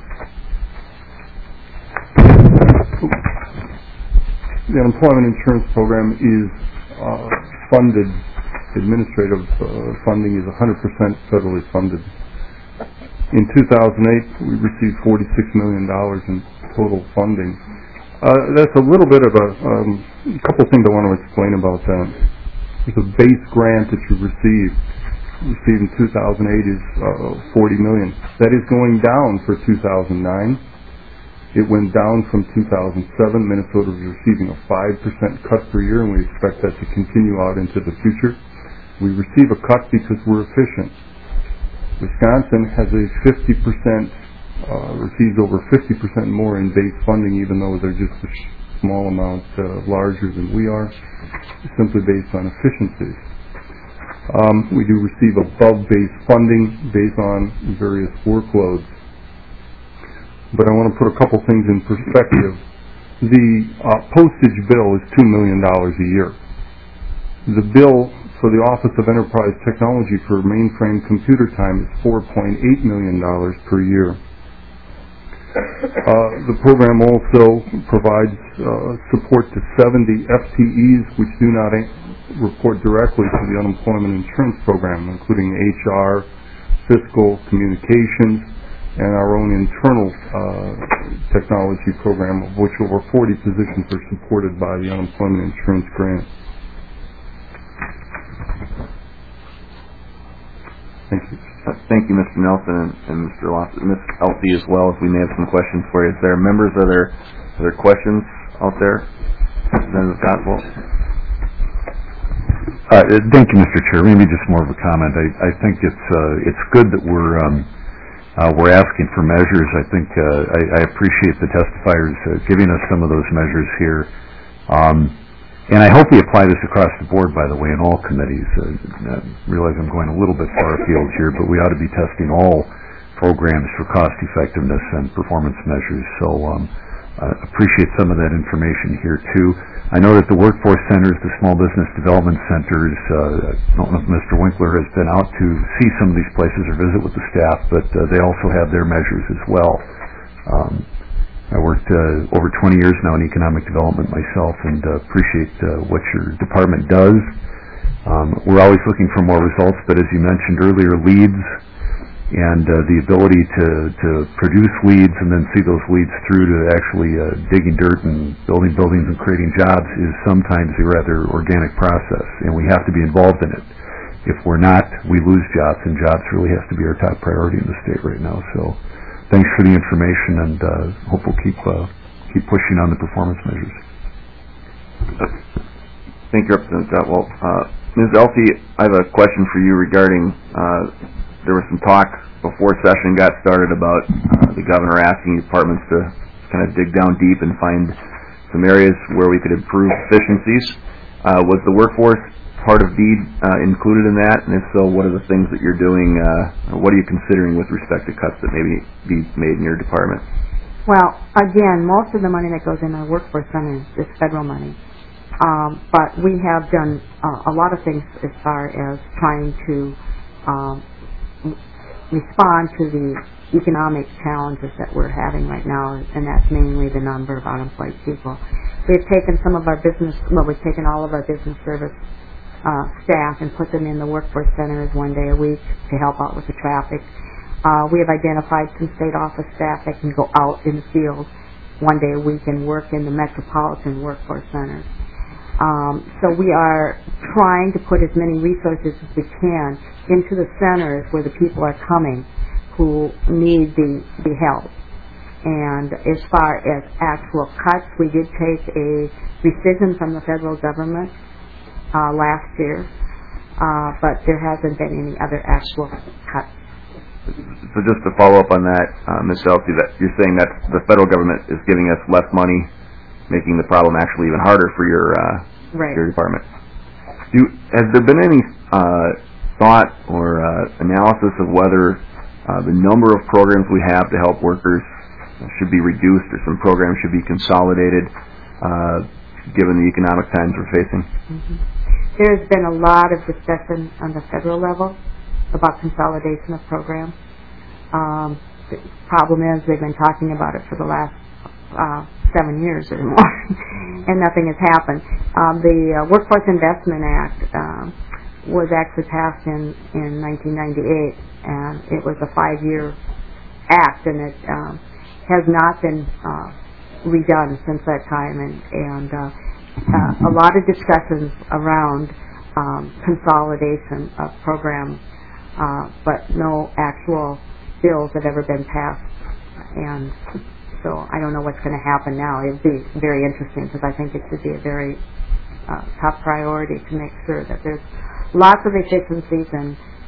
The Unemployment Insurance Program is uh, funded, administrative uh, funding is one hundred percent federally funded. In two thousand eight, we received forty-six million dollars in total funding. Uh, that's a little bit of a, um, a couple things I want to explain about that. The base grant that you receive, received in two thousand eight is uh, forty million dollars. That is going down for two thousand nine. It went down from two thousand seven. Minnesota was receiving a five percent cut per year, and we expect that to continue out into the future. We receive a cut because we're efficient. Wisconsin has a fifty percent, uh, receives over fifty percent more in base funding, even though they're just a small amount uh, larger than we are, simply based on efficiencies. Um, we do receive above base funding based on various workloads. But I want to put a couple things in perspective. The uh, postage bill is two million dollars a year. The bill for the Office of Enterprise Technology for mainframe computer time is four point eight million dollars per year. Uh, the program also provides uh, support to seventy F T Es which do not report directly to the unemployment insurance program, including H R, fiscal, communications, and our own internal uh, technology program, of which over forty positions are supported by the unemployment insurance grant. Thank you. Uh, thank you, Mister Nelson and, and Mister Loftus, Miz Elsie as well, if we may have some questions for you. Is there members, are there, are there questions out there? Representative Gotwald? Uh, thank you, Mister Chair. Maybe just more of a comment. I, I think it's uh, it's good that we're um, uh, we're asking for measures. I think uh, I, I appreciate the testifiers uh, giving us some of those measures here, um, and I hope we apply this across the board. By the way, in all committees. Uh, I realize I'm going a little bit far afield here, but we ought to be testing all programs for cost effectiveness and performance measures. So um, I appreciate some of that information here too. I know that the workforce centers, the small business development centers, uh, I don't know if Mister Winkler has been out to see some of these places or visit with the staff, but uh, they also have their measures as well. Um, I worked uh, over twenty years now in economic development myself and uh, appreciate uh, what your department does. Um, we're always looking for more results, but as you mentioned earlier, leads and uh, the ability to, to produce leads and then see those leads through to actually uh, digging dirt and building buildings and creating jobs is sometimes a rather organic process, and we have to be involved in it. If we're not, we lose jobs, and jobs really has to be our top priority in the state right now. So thanks for the information, and uh, hope we'll keep, uh, keep pushing on the performance measures. Thank you, Representative Gotwald. Uh, Miz Elsie, I have a question for you regarding uh, there was some talk before session got started about uh, the governor asking departments to kind of dig down deep and find some areas where we could improve efficiencies. Uh, was the workforce part of DEED uh, included in that? And if so, what are the things that you're doing, uh, or what are you considering with respect to cuts that maybe be made in your department? Well, again, most of the money that goes in our workforce centers is federal money. Um, but we have done uh, a lot of things as far as trying to um, respond to the economic challenges that we're having right now, and that's mainly the number of unemployed people. We've taken some of our business, well, we've taken all of our business service uh, staff and put them in the workforce centers one day a week to help out with the traffic. Uh, we have identified some state office staff that can go out in the field one day a week and work in the metropolitan workforce centers. Um, so we are trying to put as many resources as we can into the centers where the people are coming who need the, the help. And as far as actual cuts, we did take a rescission from the federal government uh, last year, uh, but there hasn't been any other actual cuts. So just to follow up on that, uh, Miz Elsie, that you're saying that the federal government is giving us less money, making the problem actually even harder for your uh, right. your department. Do has there been any uh, thought or uh, analysis of whether uh, the number of programs we have to help workers should be reduced, or some programs should be consolidated, uh, given the economic times we're facing? Mm-hmm. There's been a lot of discussion on the federal level about consolidation of programs. Um, the problem is they've been talking about it for the last uh, seven years or more, and nothing has happened. Um, the uh, Workforce Investment Act um, was actually passed in, in nineteen ninety-eight, and it was a five-year act, and it um, has not been uh, redone since that time, and, and uh, uh, a lot of discussions around um, consolidation of programs, uh, but no actual bills have ever been passed, and so I don't know what's going to happen now. It'd be very interesting, because I think it should be a very uh, top priority to make sure that there's lots of efficiencies and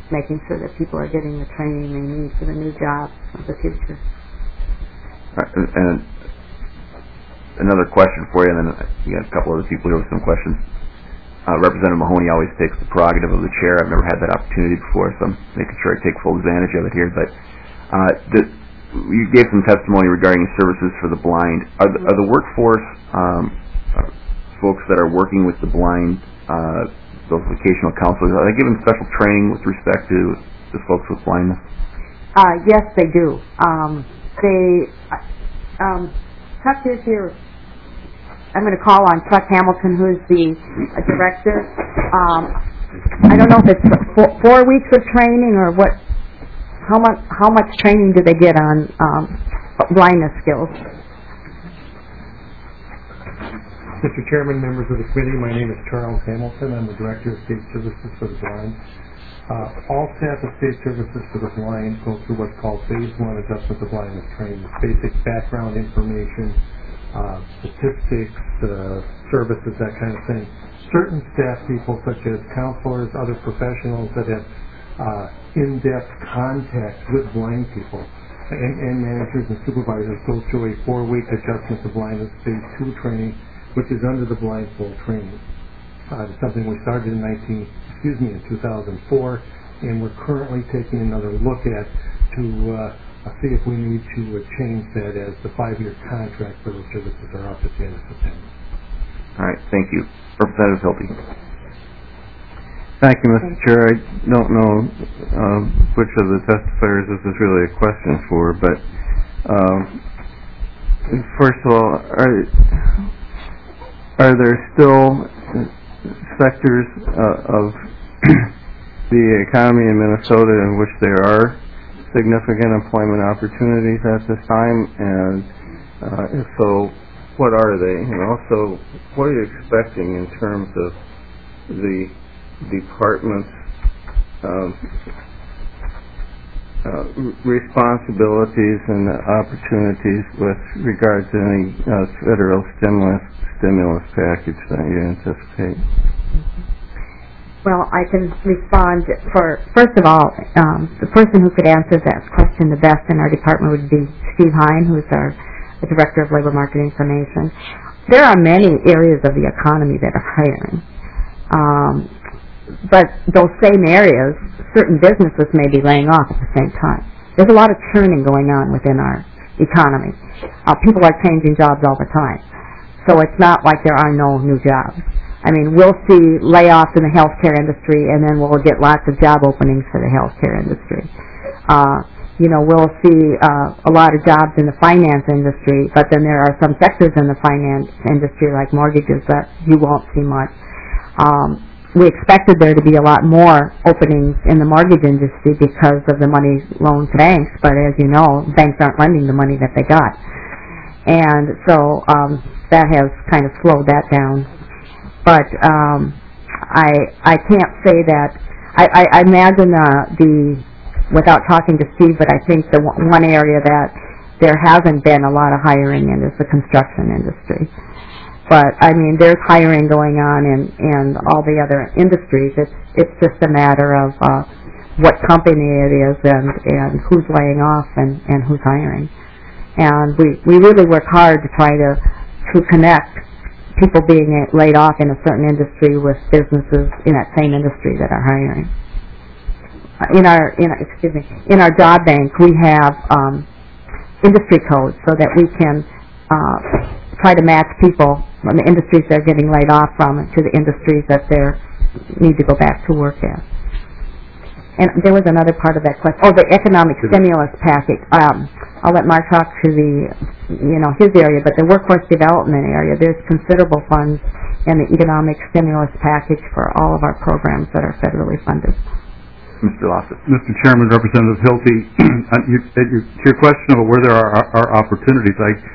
making sure that people are getting the training they need for the new jobs of the future. Right, and, and another question for you, and then you got a couple other people here with some questions. Uh, Representative Mahoney always takes the prerogative of the chair. I've never had that opportunity before, so I'm making sure I take full advantage of it here. But uh, the, you gave some testimony regarding services for the blind. Are the, are the workforce um, uh, folks that are working with the blind, uh, those vocational counselors, are they given special training with respect to the folks with blindness? Uh, yes, they do. Um, they, um, Chuck is here. I'm going to call on Chuck Hamilton, who's the uh, director. Um, I don't know if it's four, four weeks of training or what. How much? How much training do they get on um, blindness skills? Mister Chairman, members of the committee, my name is Charles Hamilton. I'm the Director of State Services for the Blind. Uh, all staff of State Services for the Blind go through what's called Phase one Adjustment to Blindness Training. Basic background information, uh, statistics, uh, services, that kind of thing. Certain staff people, such as counselors, other professionals that have uh, in-depth contact with blind people, and, and managers and supervisors, go through a four-week adjustment to blindness Phase two training, which is under the blindfold training. Uh, it's something we started in nineteen, excuse me, in two thousand four, and we're currently taking another look at to uh, see if we need to uh, change that as the five-year contract for those services are up at the end of September. All right, thank you. Representative Hilty. Thank you, Mister Chair. I don't know uh, which of the testifiers this is really a question for, but um, first of all, are, are there still sectors uh, of the economy in Minnesota in which there are significant employment opportunities at this time? And uh, if so, what are they? And also, what are you expecting in terms of the department's uh, uh, responsibilities and opportunities with regard to any uh, federal stimulus stimulus package that you anticipate? Well, I can respond for, first of all, um, the person who could answer that question the best in our department would be Steve Hine, who's our the Director of Labor Market Information. There are many areas of the economy that are hiring. Um, but those same areas, certain businesses may be laying off at the same time. There's a lot of churning going on within our economy. Uh, people are changing jobs all the time. So it's not like there are no new jobs. I mean, we'll see layoffs in the healthcare industry, and then we'll get lots of job openings for the healthcare industry. Uh, you know, we'll see uh, a lot of jobs in the finance industry, but then there are some sectors in the finance industry, like mortgages, that you won't see much. Um, we expected there to be a lot more openings in the mortgage industry because of the money loaned to banks, but as you know, banks aren't lending the money that they got. And so um, that has kind of slowed that down. But um, I I can't say that. I, I, I imagine uh, the, without talking to Steve, but I think the one area that there hasn't been a lot of hiring in is the construction industry. But I mean, there's hiring going on in, in all the other industries. It's it's just a matter of uh, what company it is and, and who's laying off and, and who's hiring. And we, we really work hard to try to to connect people being laid off in a certain industry with businesses in that same industry that are hiring. In our, in our, excuse me, in our job bank, we have um, industry codes so that we can uh, try to match people from the industries they're getting laid off from to the industries that they need to go back to work at. And there was another part of that question. Oh, the economic stimulus package. Um, I'll let Mark talk to the, you know, his area, but the workforce development area, there's considerable funds in the economic stimulus package for all of our programs that are federally funded. Mister Loftus. Mister Chairman, Representative Hilty, your, your, to your question about where there are, are, are opportunities,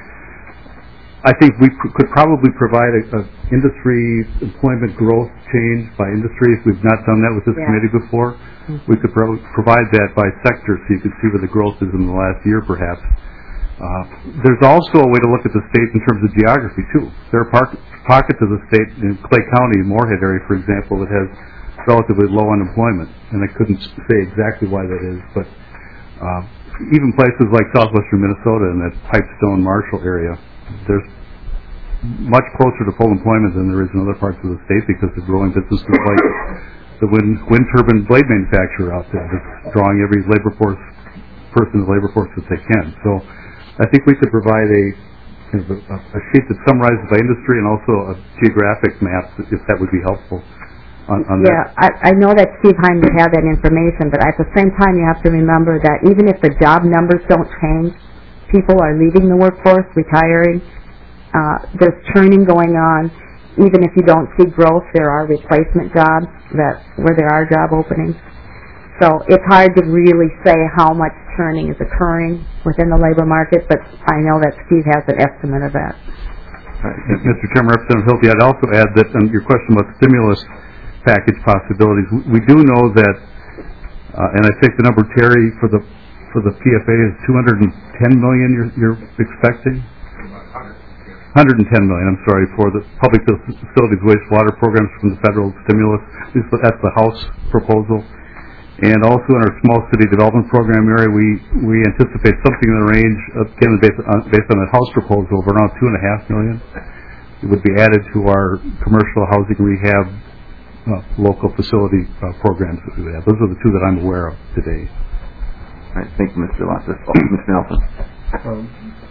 I, I think we pr- could probably provide a, a industry employment growth change by industry. If we've not done that with this yeah. committee before, mm-hmm. we could pro- provide that by sector so you could see where the growth is in the last year, perhaps. Uh, there's also a way to look at the state in terms of geography, too. There are par- pockets of the state in Clay County, Moorhead area, for example, that has relatively low unemployment, and I couldn't say exactly why that is, but uh, even places like southwestern Minnesota and that Pipestone Marshall area, there's much closer to full employment than there is in other parts of the state because of growing businesses like the wind, wind turbine blade manufacturer out there that's drawing every labor force person in the labor force that they can. So I think we could provide a kind of a, a sheet that summarizes by industry and also a geographic map if that would be helpful. On, on yeah, that. I, I know that Steve Hines had that information, but at the same time you have to remember that even if the job numbers don't change, people are leaving the workforce, retiring, uh, there's churning going on. Even if you don't see growth, there are replacement jobs that where there are job openings. So it's hard to really say how much churning is occurring within the labor market, but I know that Steve has an estimate of that. Right. Mister Chairman, Representative Hilty, I'd also add that on your question about stimulus package possibilities, we do know that, uh, and I think the number, Terry, for the for the P F A is two hundred ten million you're, you're expecting? one hundred ten million, I'm sorry, for the public facilities wastewater programs from the federal stimulus. That's the House proposal. And also in our small city development program area, we, we anticipate something in the range of, again, based on, based on the House proposal, of around two and a half million. It would be added to our commercial housing rehab Uh, local facility uh, programs that we have. Those are the two that I'm aware of today. All right, thank you, Mister Loftus. Oh, Mister Nelson. Um,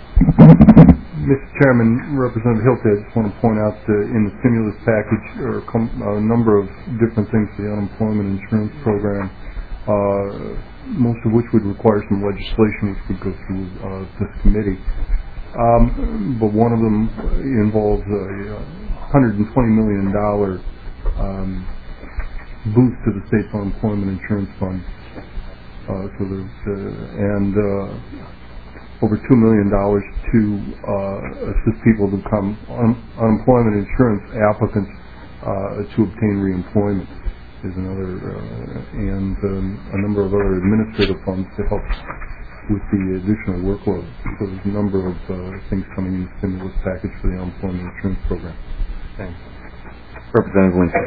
Mister Chairman, Representative Hilty, I just want to point out that in the stimulus package there are com- a number of different things for the unemployment insurance program, uh, most of which would require some legislation which would go through uh, this committee. Um, but one of them involves a one hundred twenty million dollars Um, boost to the state's unemployment insurance fund. Uh, so there's uh, and uh, over two million dollars to uh, assist people to become un- unemployment insurance applicants uh, to obtain reemployment is another, uh, and um, a number of other administrative funds to help with the additional workload. So there's a number of uh, things coming in the stimulus package for the unemployment insurance program. Thanks. Representative Lincoln.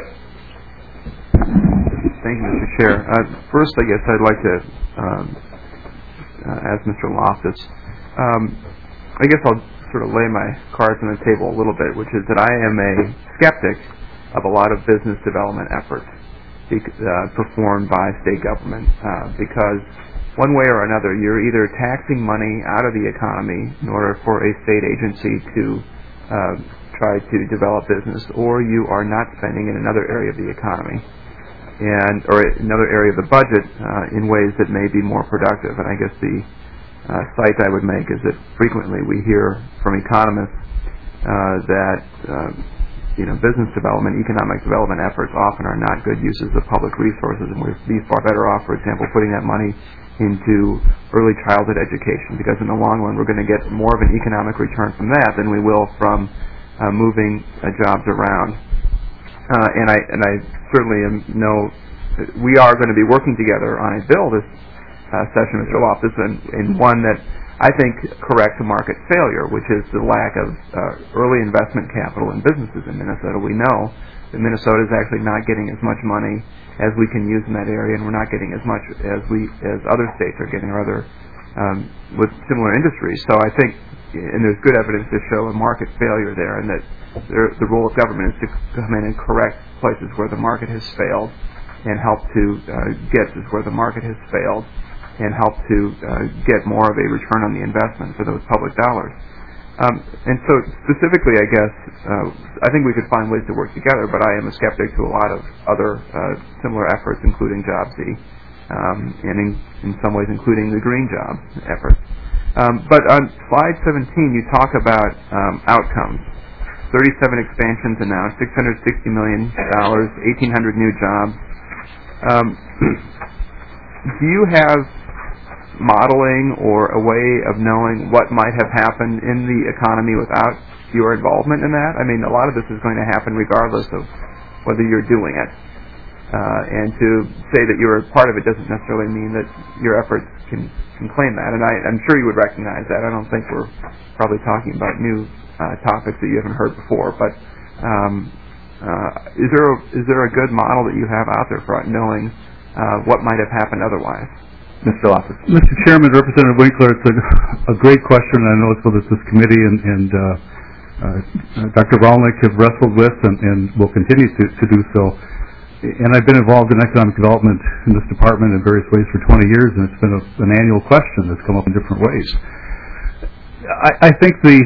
Thank you, Mister Chair. Uh, first, I guess I'd like to um, uh, ask Mister Loftus. Um, I guess I'll sort of lay my cards on the table a little bit, which is that I am a skeptic of a lot of business development efforts bec- uh, performed by state government uh, because one way or another you're either taxing money out of the economy in order for a state agency to uh, try to develop business, or you are not spending in another area of the economy and or another area of the budget uh, in ways that may be more productive. And I guess the uh, cite I would make is that frequently we hear from economists uh, that uh, you know business development, economic development efforts often are not good uses of public resources, and we'd be far better off, for example, putting that money into early childhood education, because in the long run we're going to get more of an economic return from that than we will from Uh, moving uh, jobs around, uh, and I and I certainly am know we are going to be working together on a bill this uh, session, Mister Loftus, and, and one that I think corrects a market failure, which is the lack of uh, early investment capital in businesses in Minnesota. We know that Minnesota is actually not getting as much money as we can use in that area, and we're not getting as much as we as other states are getting, or other um, with similar industries. So I think. And there's good evidence to show a market failure there, and that there, the role of government is to come in and correct places where the market has failed, and help to uh, get to where the market has failed, and help to uh, get more of a return on the investment for those public dollars. Um, and so, specifically, I guess uh, I think we could find ways to work together. But I am a skeptic to a lot of other uh, similar efforts, including JobSy, um, and in, in some ways, including the Green Job effort. Um, but on slide seventeen, you talk about um, outcomes. thirty-seven expansions announced, six hundred sixty million dollars, eighteen hundred new jobs. Um, do you have modeling or a way of knowing what might have happened in the economy without your involvement in that? I mean, a lot of this is going to happen regardless of whether you're doing it. Uh, and to say that you're a part of it doesn't necessarily mean that your efforts can, can claim that. And I, I'm sure you would recognize that. I don't think we're probably talking about new uh, topics that you haven't heard before. But um, Uh, is there a, is there a good model that you have out there for knowing uh, what might have happened otherwise? Mister Loftus. Mister Chairman, Representative Winkler, it's a, a great question. I know it's what this committee and, and uh, uh, Doctor Rolnick have wrestled with and, and will continue to, to do so. And I've been involved in economic development in this department in various ways for twenty years, and it's been a, an annual question that's come up in different ways. I, I think the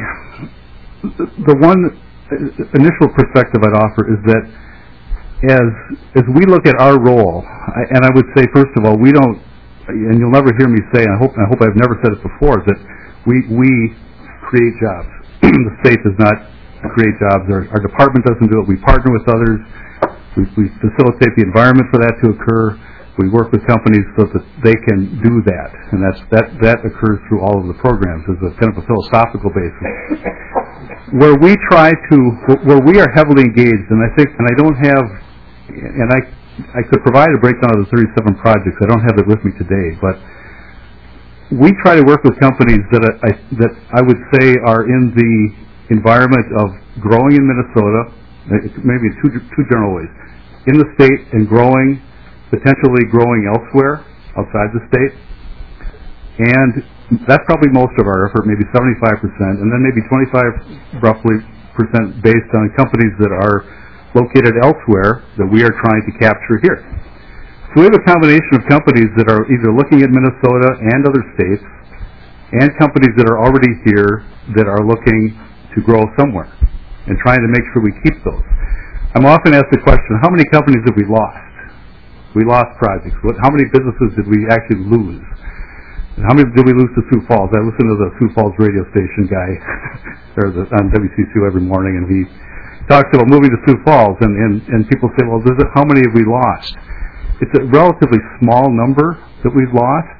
the one initial perspective I'd offer is that as as we look at our role, I, and I would say first of all, we don't, and you'll never hear me say, and I hope I hope I've never said it before, that we we create jobs. The state does not create jobs. Our, our department doesn't do it. We partner with others. We, we facilitate the environment for that to occur. We work with companies so that they can do that, and that's that that occurs through all of the programs as a kind of a philosophical basis. Where we try to, where we are heavily engaged, and I think, and I don't have, and I I could provide a breakdown of the thirty-seven projects. I don't have it with me today, but we try to work with companies that I that I would say are in the environment of growing in Minnesota, maybe in two two general ways, in the state and growing, potentially growing elsewhere outside the state, and that's probably most of our effort, maybe seventy-five percent, and then maybe twenty-five roughly percent based on companies that are located elsewhere that we are trying to capture here. So we have a combination of companies that are either looking at Minnesota and other states, and companies that are already here that are looking to grow somewhere and trying to make sure we keep those. I'm often asked the question, how many companies have we lost? We lost projects. What, how many businesses did we actually lose? And how many did we lose to Sioux Falls? I listen to the Sioux Falls radio station guy or the, on W C C every morning, and he talks about moving to Sioux Falls, and, and, and people say, well, does it, how many have we lost? It's a relatively small number that we've lost.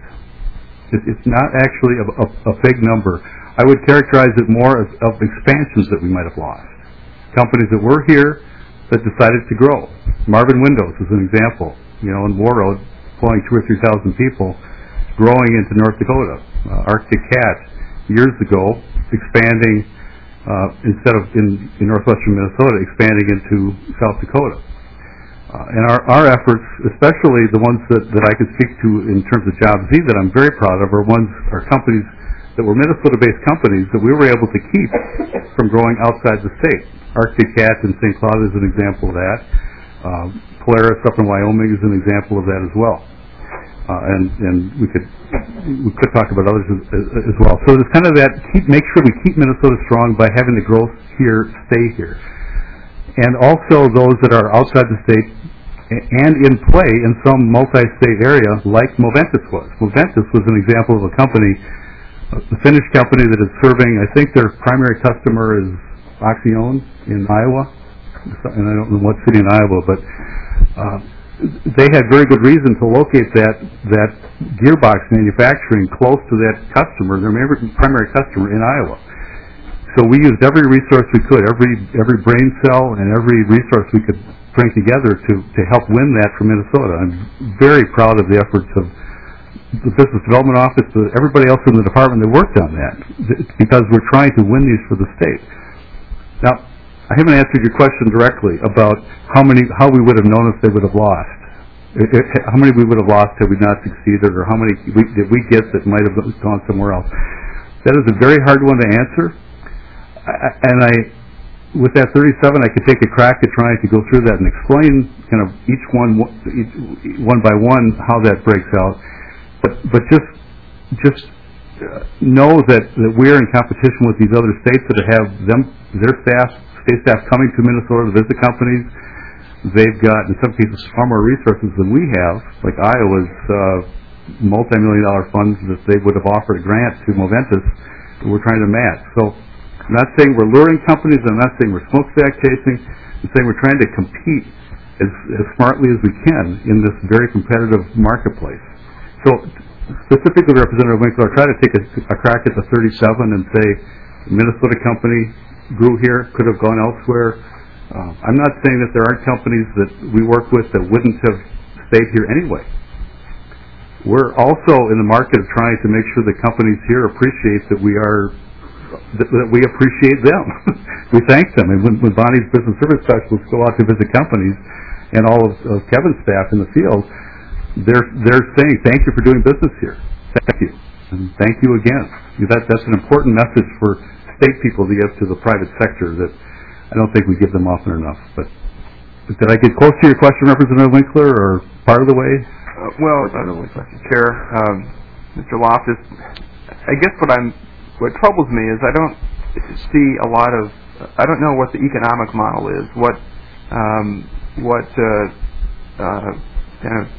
It, it's not actually a, a, a big number. I would characterize it more as of expansions that we might have lost. Companies that were here that decided to grow. Marvin Windows is an example. You know, in Warroad, employing two or three thousand people, growing into North Dakota. Uh, Arctic Cat, years ago, expanding uh, instead of in, in northwestern Minnesota, expanding into South Dakota. Uh, and our, our efforts, especially the ones that, that I could speak to in terms of Job Z that I'm very proud of, are ones are companies that were Minnesota-based companies that we were able to keep from growing outside the state. Arctic Cat in Saint Cloud is an example of that. Uh, Polaris up in Wyoming is an example of that as well. Uh, and, and we could we could talk about others as, as, as well. So it's kind of that, keep, make sure we keep Minnesota strong by having the growth here stay here. And also those that are outside the state and in play in some multi-state area like Moventus was. Moventus was an example of a company, a Finnish company that is serving, I think their primary customer is Oxyone in Iowa, and I don't know what city in Iowa, but uh, they had very good reason to locate that that gearbox manufacturing close to that customer, their primary customer in Iowa. So we used every resource we could, every every brain cell and every resource we could bring together to, to help win that for Minnesota. I'm very proud of the efforts of the Business Development Office, everybody else in the department that worked on that, because we're trying to win these for the state. Now, I haven't answered your question directly about how many, how we would have known if they would have lost. It, it, how many we would have lost had we not succeeded, or how many we, did we get that might have gone somewhere else. That is a very hard one to answer. I, and I, with that thirty-seven, I could take a crack at trying to go through that and explain kind of each one, each, one by one, how that breaks out. But, but just, just uh, know that, that we're in competition with these other states that have them, their staff, state staff coming to Minnesota to visit companies. They've got, in some cases, far more resources than we have, like Iowa's uh, multi-million dollar funds that they would have offered a grant to Moventus that we're trying to match. So I'm not saying we're luring companies, I'm not saying we're smokestack chasing, I'm saying we're trying to compete as, as smartly as we can in this very competitive marketplace. So specifically, Representative Winkler, I try to take a, a crack at the thirty-seven and say, Minnesota company grew here, could have gone elsewhere. Uh, I'm not saying that there aren't companies that we work with that wouldn't have stayed here anyway. We're also in the market of trying to make sure that companies here appreciate that we are, that, that we appreciate them. we thank them. And when, when Bonnie's business service specialists go out to visit companies, and all of, of Kevin's staff in the field, they're they're saying, "Thank you for doing business here. Thank you, and thank you again." That that's an important message for state people to give to the private sector that I don't think we give them often enough. But, but did I get close to your question, Representative Winkler, or part of the way? Uh, well, uh, Chair, um, Mister Loftus, I guess what I'm what troubles me is I don't see a lot of I don't know what the economic model is. What um, what uh, uh, kind of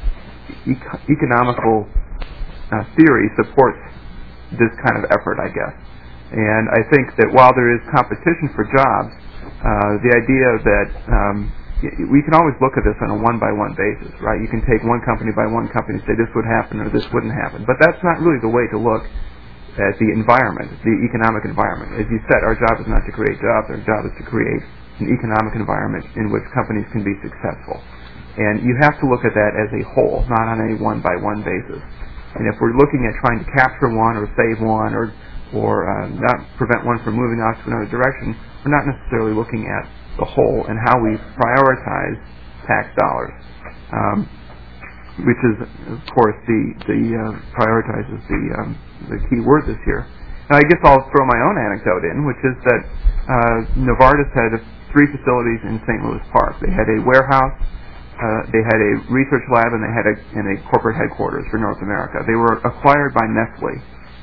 ec- economical uh, theory supports this kind of effort, I guess. And I think that while there is competition for jobs, uh, the idea that um, y- we can always look at this on a one-by-one basis, right? You can take one company by one company and say this would happen or this wouldn't happen. But that's not really the way to look at the environment, the economic environment. As you said, our job is not to create jobs. Our job is to create an economic environment in which companies can be successful. And you have to look at that as a whole, not on a one-by-one basis. And if we're looking at trying to capture one or save one or or uh, not prevent one from moving off to another direction, we're not necessarily looking at the whole and how we prioritize tax dollars, um, which is, of course, the the uh, prioritizes the um, the key word this year. And I guess I'll throw my own anecdote in, which is that uh, Novartis had three facilities in Saint Louis Park. They had a warehouse, uh, they had a research lab, and they had a, and a corporate headquarters for North America. They were acquired by Nestle.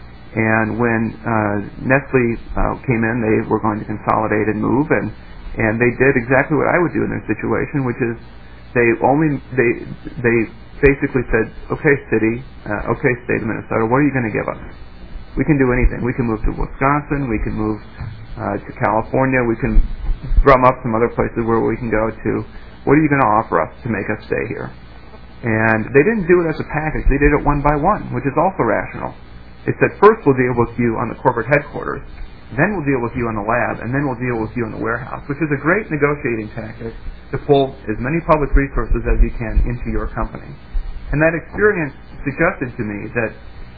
And when uh, Nestle uh, came in, they were going to consolidate and move, and, and they did exactly what I would do in their situation, which is they only they they basically said, okay, city, uh, okay, state of Minnesota, what are you going to give us? We can do anything. We can move to Wisconsin. We can move uh, to California. We can drum up some other places where we can go to. What are you going to offer us to make us stay here? And they didn't do it as a package. They did it one by one, which is also rational. It said, first we'll deal with you on the corporate headquarters, then we'll deal with you on the lab, and then we'll deal with you in the warehouse, which is a great negotiating tactic to pull as many public resources as you can into your company. And that experience suggested to me that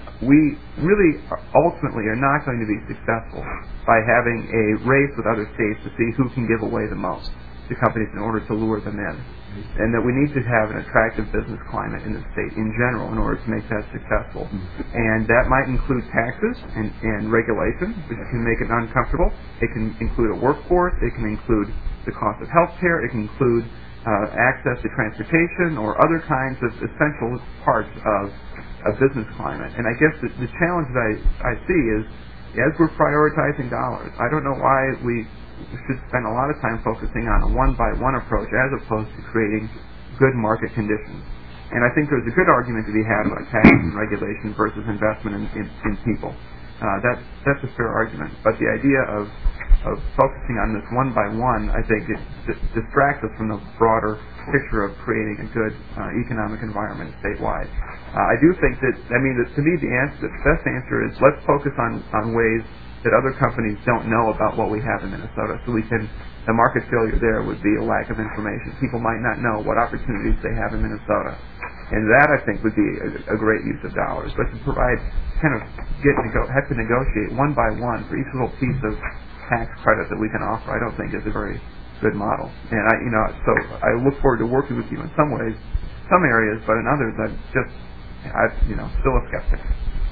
we really are ultimately are not going to be successful by having a race with other states to see who can give away the most to companies in order to lure them in. And that we need to have an attractive business climate in the state in general in order to make that successful. And that might include taxes and, and regulation, which can make it uncomfortable. It can include a workforce. It can include the cost of health care. It can include uh, access to transportation or other kinds of essential parts of a business climate. And I guess the, the challenge that I, I see is, as we're prioritizing dollars, I don't know why we should spend a lot of time focusing on a one-by-one approach as opposed to creating good market conditions. And I think there's a good argument to be had about taxes and regulation versus investment in, in, in people. Uh, that's, that's a fair argument. But the idea of, of focusing on this one-by-one, I think, it d- distracts us from the broader picture of creating a good uh, economic environment statewide. Uh, I do think that, I mean, that to me, the, answer, the best answer is let's focus on, on ways that other companies don't know about what we have in Minnesota. So we can, the market failure there would be a lack of information. People might not know what opportunities they have in Minnesota. And that, I think, would be a, a great use of dollars. But to provide, kind of get to go, have to negotiate one by one for each little piece of tax credit that we can offer, I don't think is a very good model. And I, you know, so I look forward to working with you in some ways, some areas, but in others, I'm just, I, you know, still a skeptic.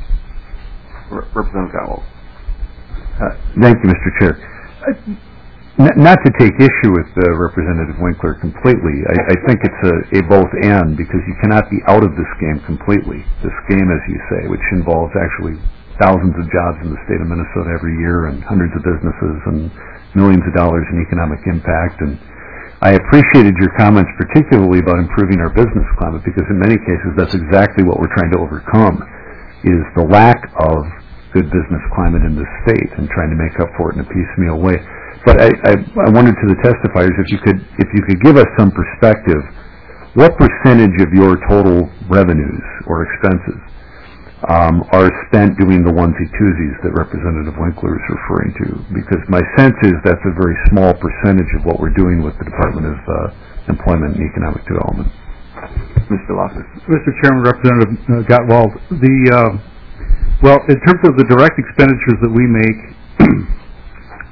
Re- Representative Gotwald. Uh, thank you, Mister Chair. Uh, n- not to take issue with uh, Representative Winkler completely, I, I think it's a, a both-and, because you cannot be out of this game completely. This game, as you say, which involves actually thousands of jobs in the state of Minnesota every year and hundreds of businesses and millions of dollars in economic impact. And I appreciated your comments particularly about improving our business climate, because in many cases that's exactly what we're trying to overcome, is the lack of good business climate in the state and trying to make up for it in a piecemeal way. But I, I, I wondered to the testifiers if you could if you could give us some perspective. What percentage of your total revenues or expenses um, are spent doing the onesie-twosies that Representative Winkler is referring to? Because my sense is that's a very small percentage of what we're doing with the Department of uh, Employment and Economic Development. Mister Loftus. Mister Chairman, Representative uh, Gottwald, the uh, well, in terms of the direct expenditures that we make,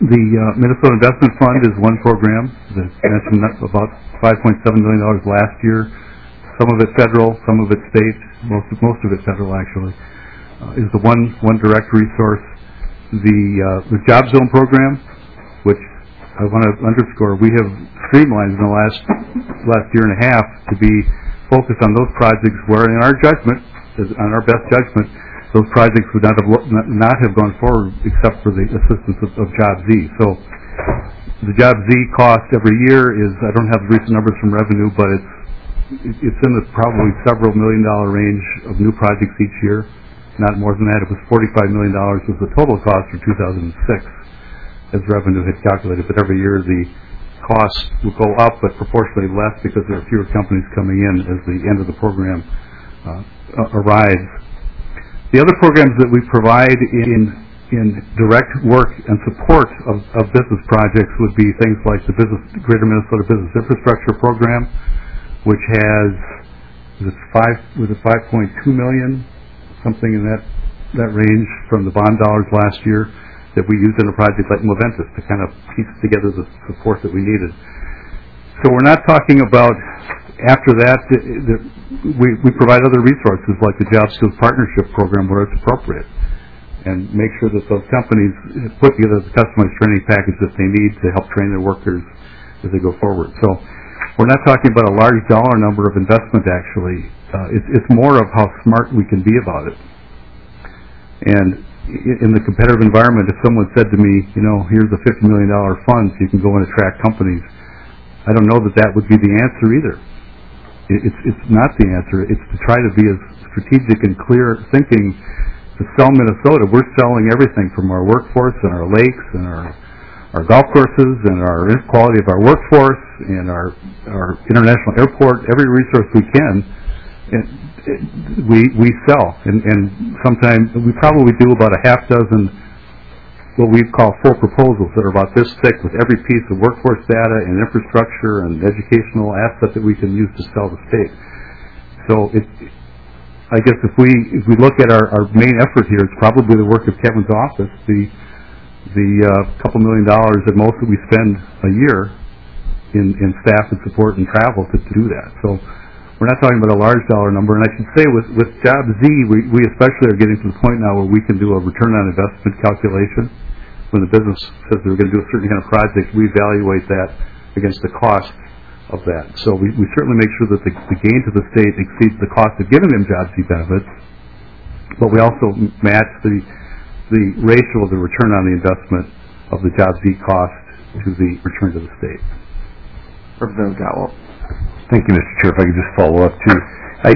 The uh, Minnesota Investment Fund is one program that mentioned that about five point seven million dollars last year. Some of it federal, some of it state, most of, most of it federal actually, uh, is the one one direct resource. The uh, the Job Zone program, which I want to underscore, we have streamlined in the last last year and a half to be focused on those projects where, in our judgment, on our best judgment, those projects would not have not have gone forward except for the assistance of, of Job Z. So the Job Z cost every year is, I don't have the recent numbers from revenue, but it's it's in the probably several million dollar range of new projects each year. Not more than that. It was forty-five million dollars was the total cost for two thousand six, as revenue had calculated. But every year the cost will go up, but proportionally less because there are fewer companies coming in as the end of the program uh, arrives. The other programs that we provide in in direct work and support of, of business projects would be things like the business Greater Minnesota Business Infrastructure Program, which has was it five was it five point two million, something in that that range from the bond dollars last year that we used in a project like Moventus to kind of piece together the support that we needed. So we're not talking about after that. The, the, we we provide other resources like the Job Skills Partnership Program where it's appropriate, and make sure that those companies put together the customized training package that they need to help train their workers as they go forward. So we're not talking about a large dollar number of investment, actually. Uh, it's, it's more of how smart we can be about it. And in the competitive environment, if someone said to me, you know, here's a fifty million dollars fund so you can go and attract companies, I don't know that that would be the answer either. It's, it's not the answer. It's to try to be as strategic and clear thinking to sell Minnesota. We're selling everything from our workforce and our lakes and our our golf courses and our quality of our workforce and our our international airport, every resource we can, and it, we we sell. And, and sometimes we probably do about a half dozen what we call full proposals that are about this thick with every piece of workforce data and infrastructure and educational asset that we can use to sell the state. So it, I guess if we if we look at our, our main effort here, it's probably the work of Kevin's office, the the uh, couple million dollars at most that we spend a year in, in staff and support and travel to, to do that. So we're not talking about a large dollar number. And I should say with, with Job Z, we, we especially are getting to the point now where we can do a return on investment calculation. When the business says they're going to do a certain kind of project, we evaluate that against the cost of that. So we, we certainly make sure that the, the gain to the state exceeds the cost of giving them Job Z benefits, but we also match the the ratio of the return on the investment of the Job Z cost to the return to the state. Representative Gottwald. Thank you, Mister Chair. If I could just follow up too. I,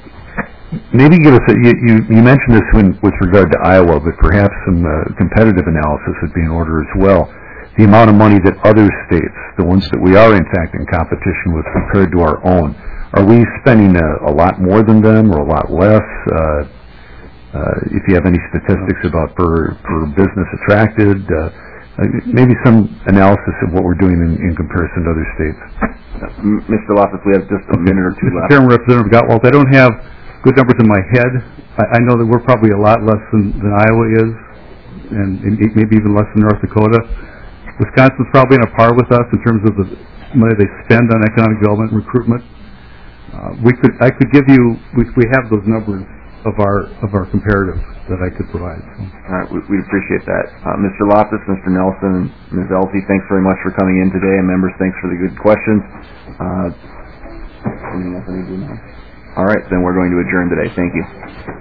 maybe give us a, you, you, you mentioned this when, with regard to Iowa, but perhaps some uh, competitive analysis would be in order as well. The amount of money that other states, the ones that we are in fact in competition with compared to our own, are we spending a, a lot more than them or a lot less? Uh, uh, if you have any statistics about per, per business attracted, uh, uh, maybe some analysis of what we're doing in, in comparison to other states. Uh, Mister Loftus, we have just a minute or two left. Chairman, Representative Gottwald, I don't have good numbers in my head. I, I know that we're probably a lot less than, than Iowa is, and, and maybe even less than North Dakota. Wisconsin's probably on a par with us in terms of the money they spend on economic development and recruitment. Uh, we could, I could give you, we, we have those numbers of our of our comparatives that I could provide. So. All right, we, we appreciate that. Uh, Mister Loftus, Mister Nelson, and Miz Elsie, thanks very much for coming in today, and members, thanks for the good questions. Uh, anything else I need to do now? All right, then we're going to adjourn today. Thank you.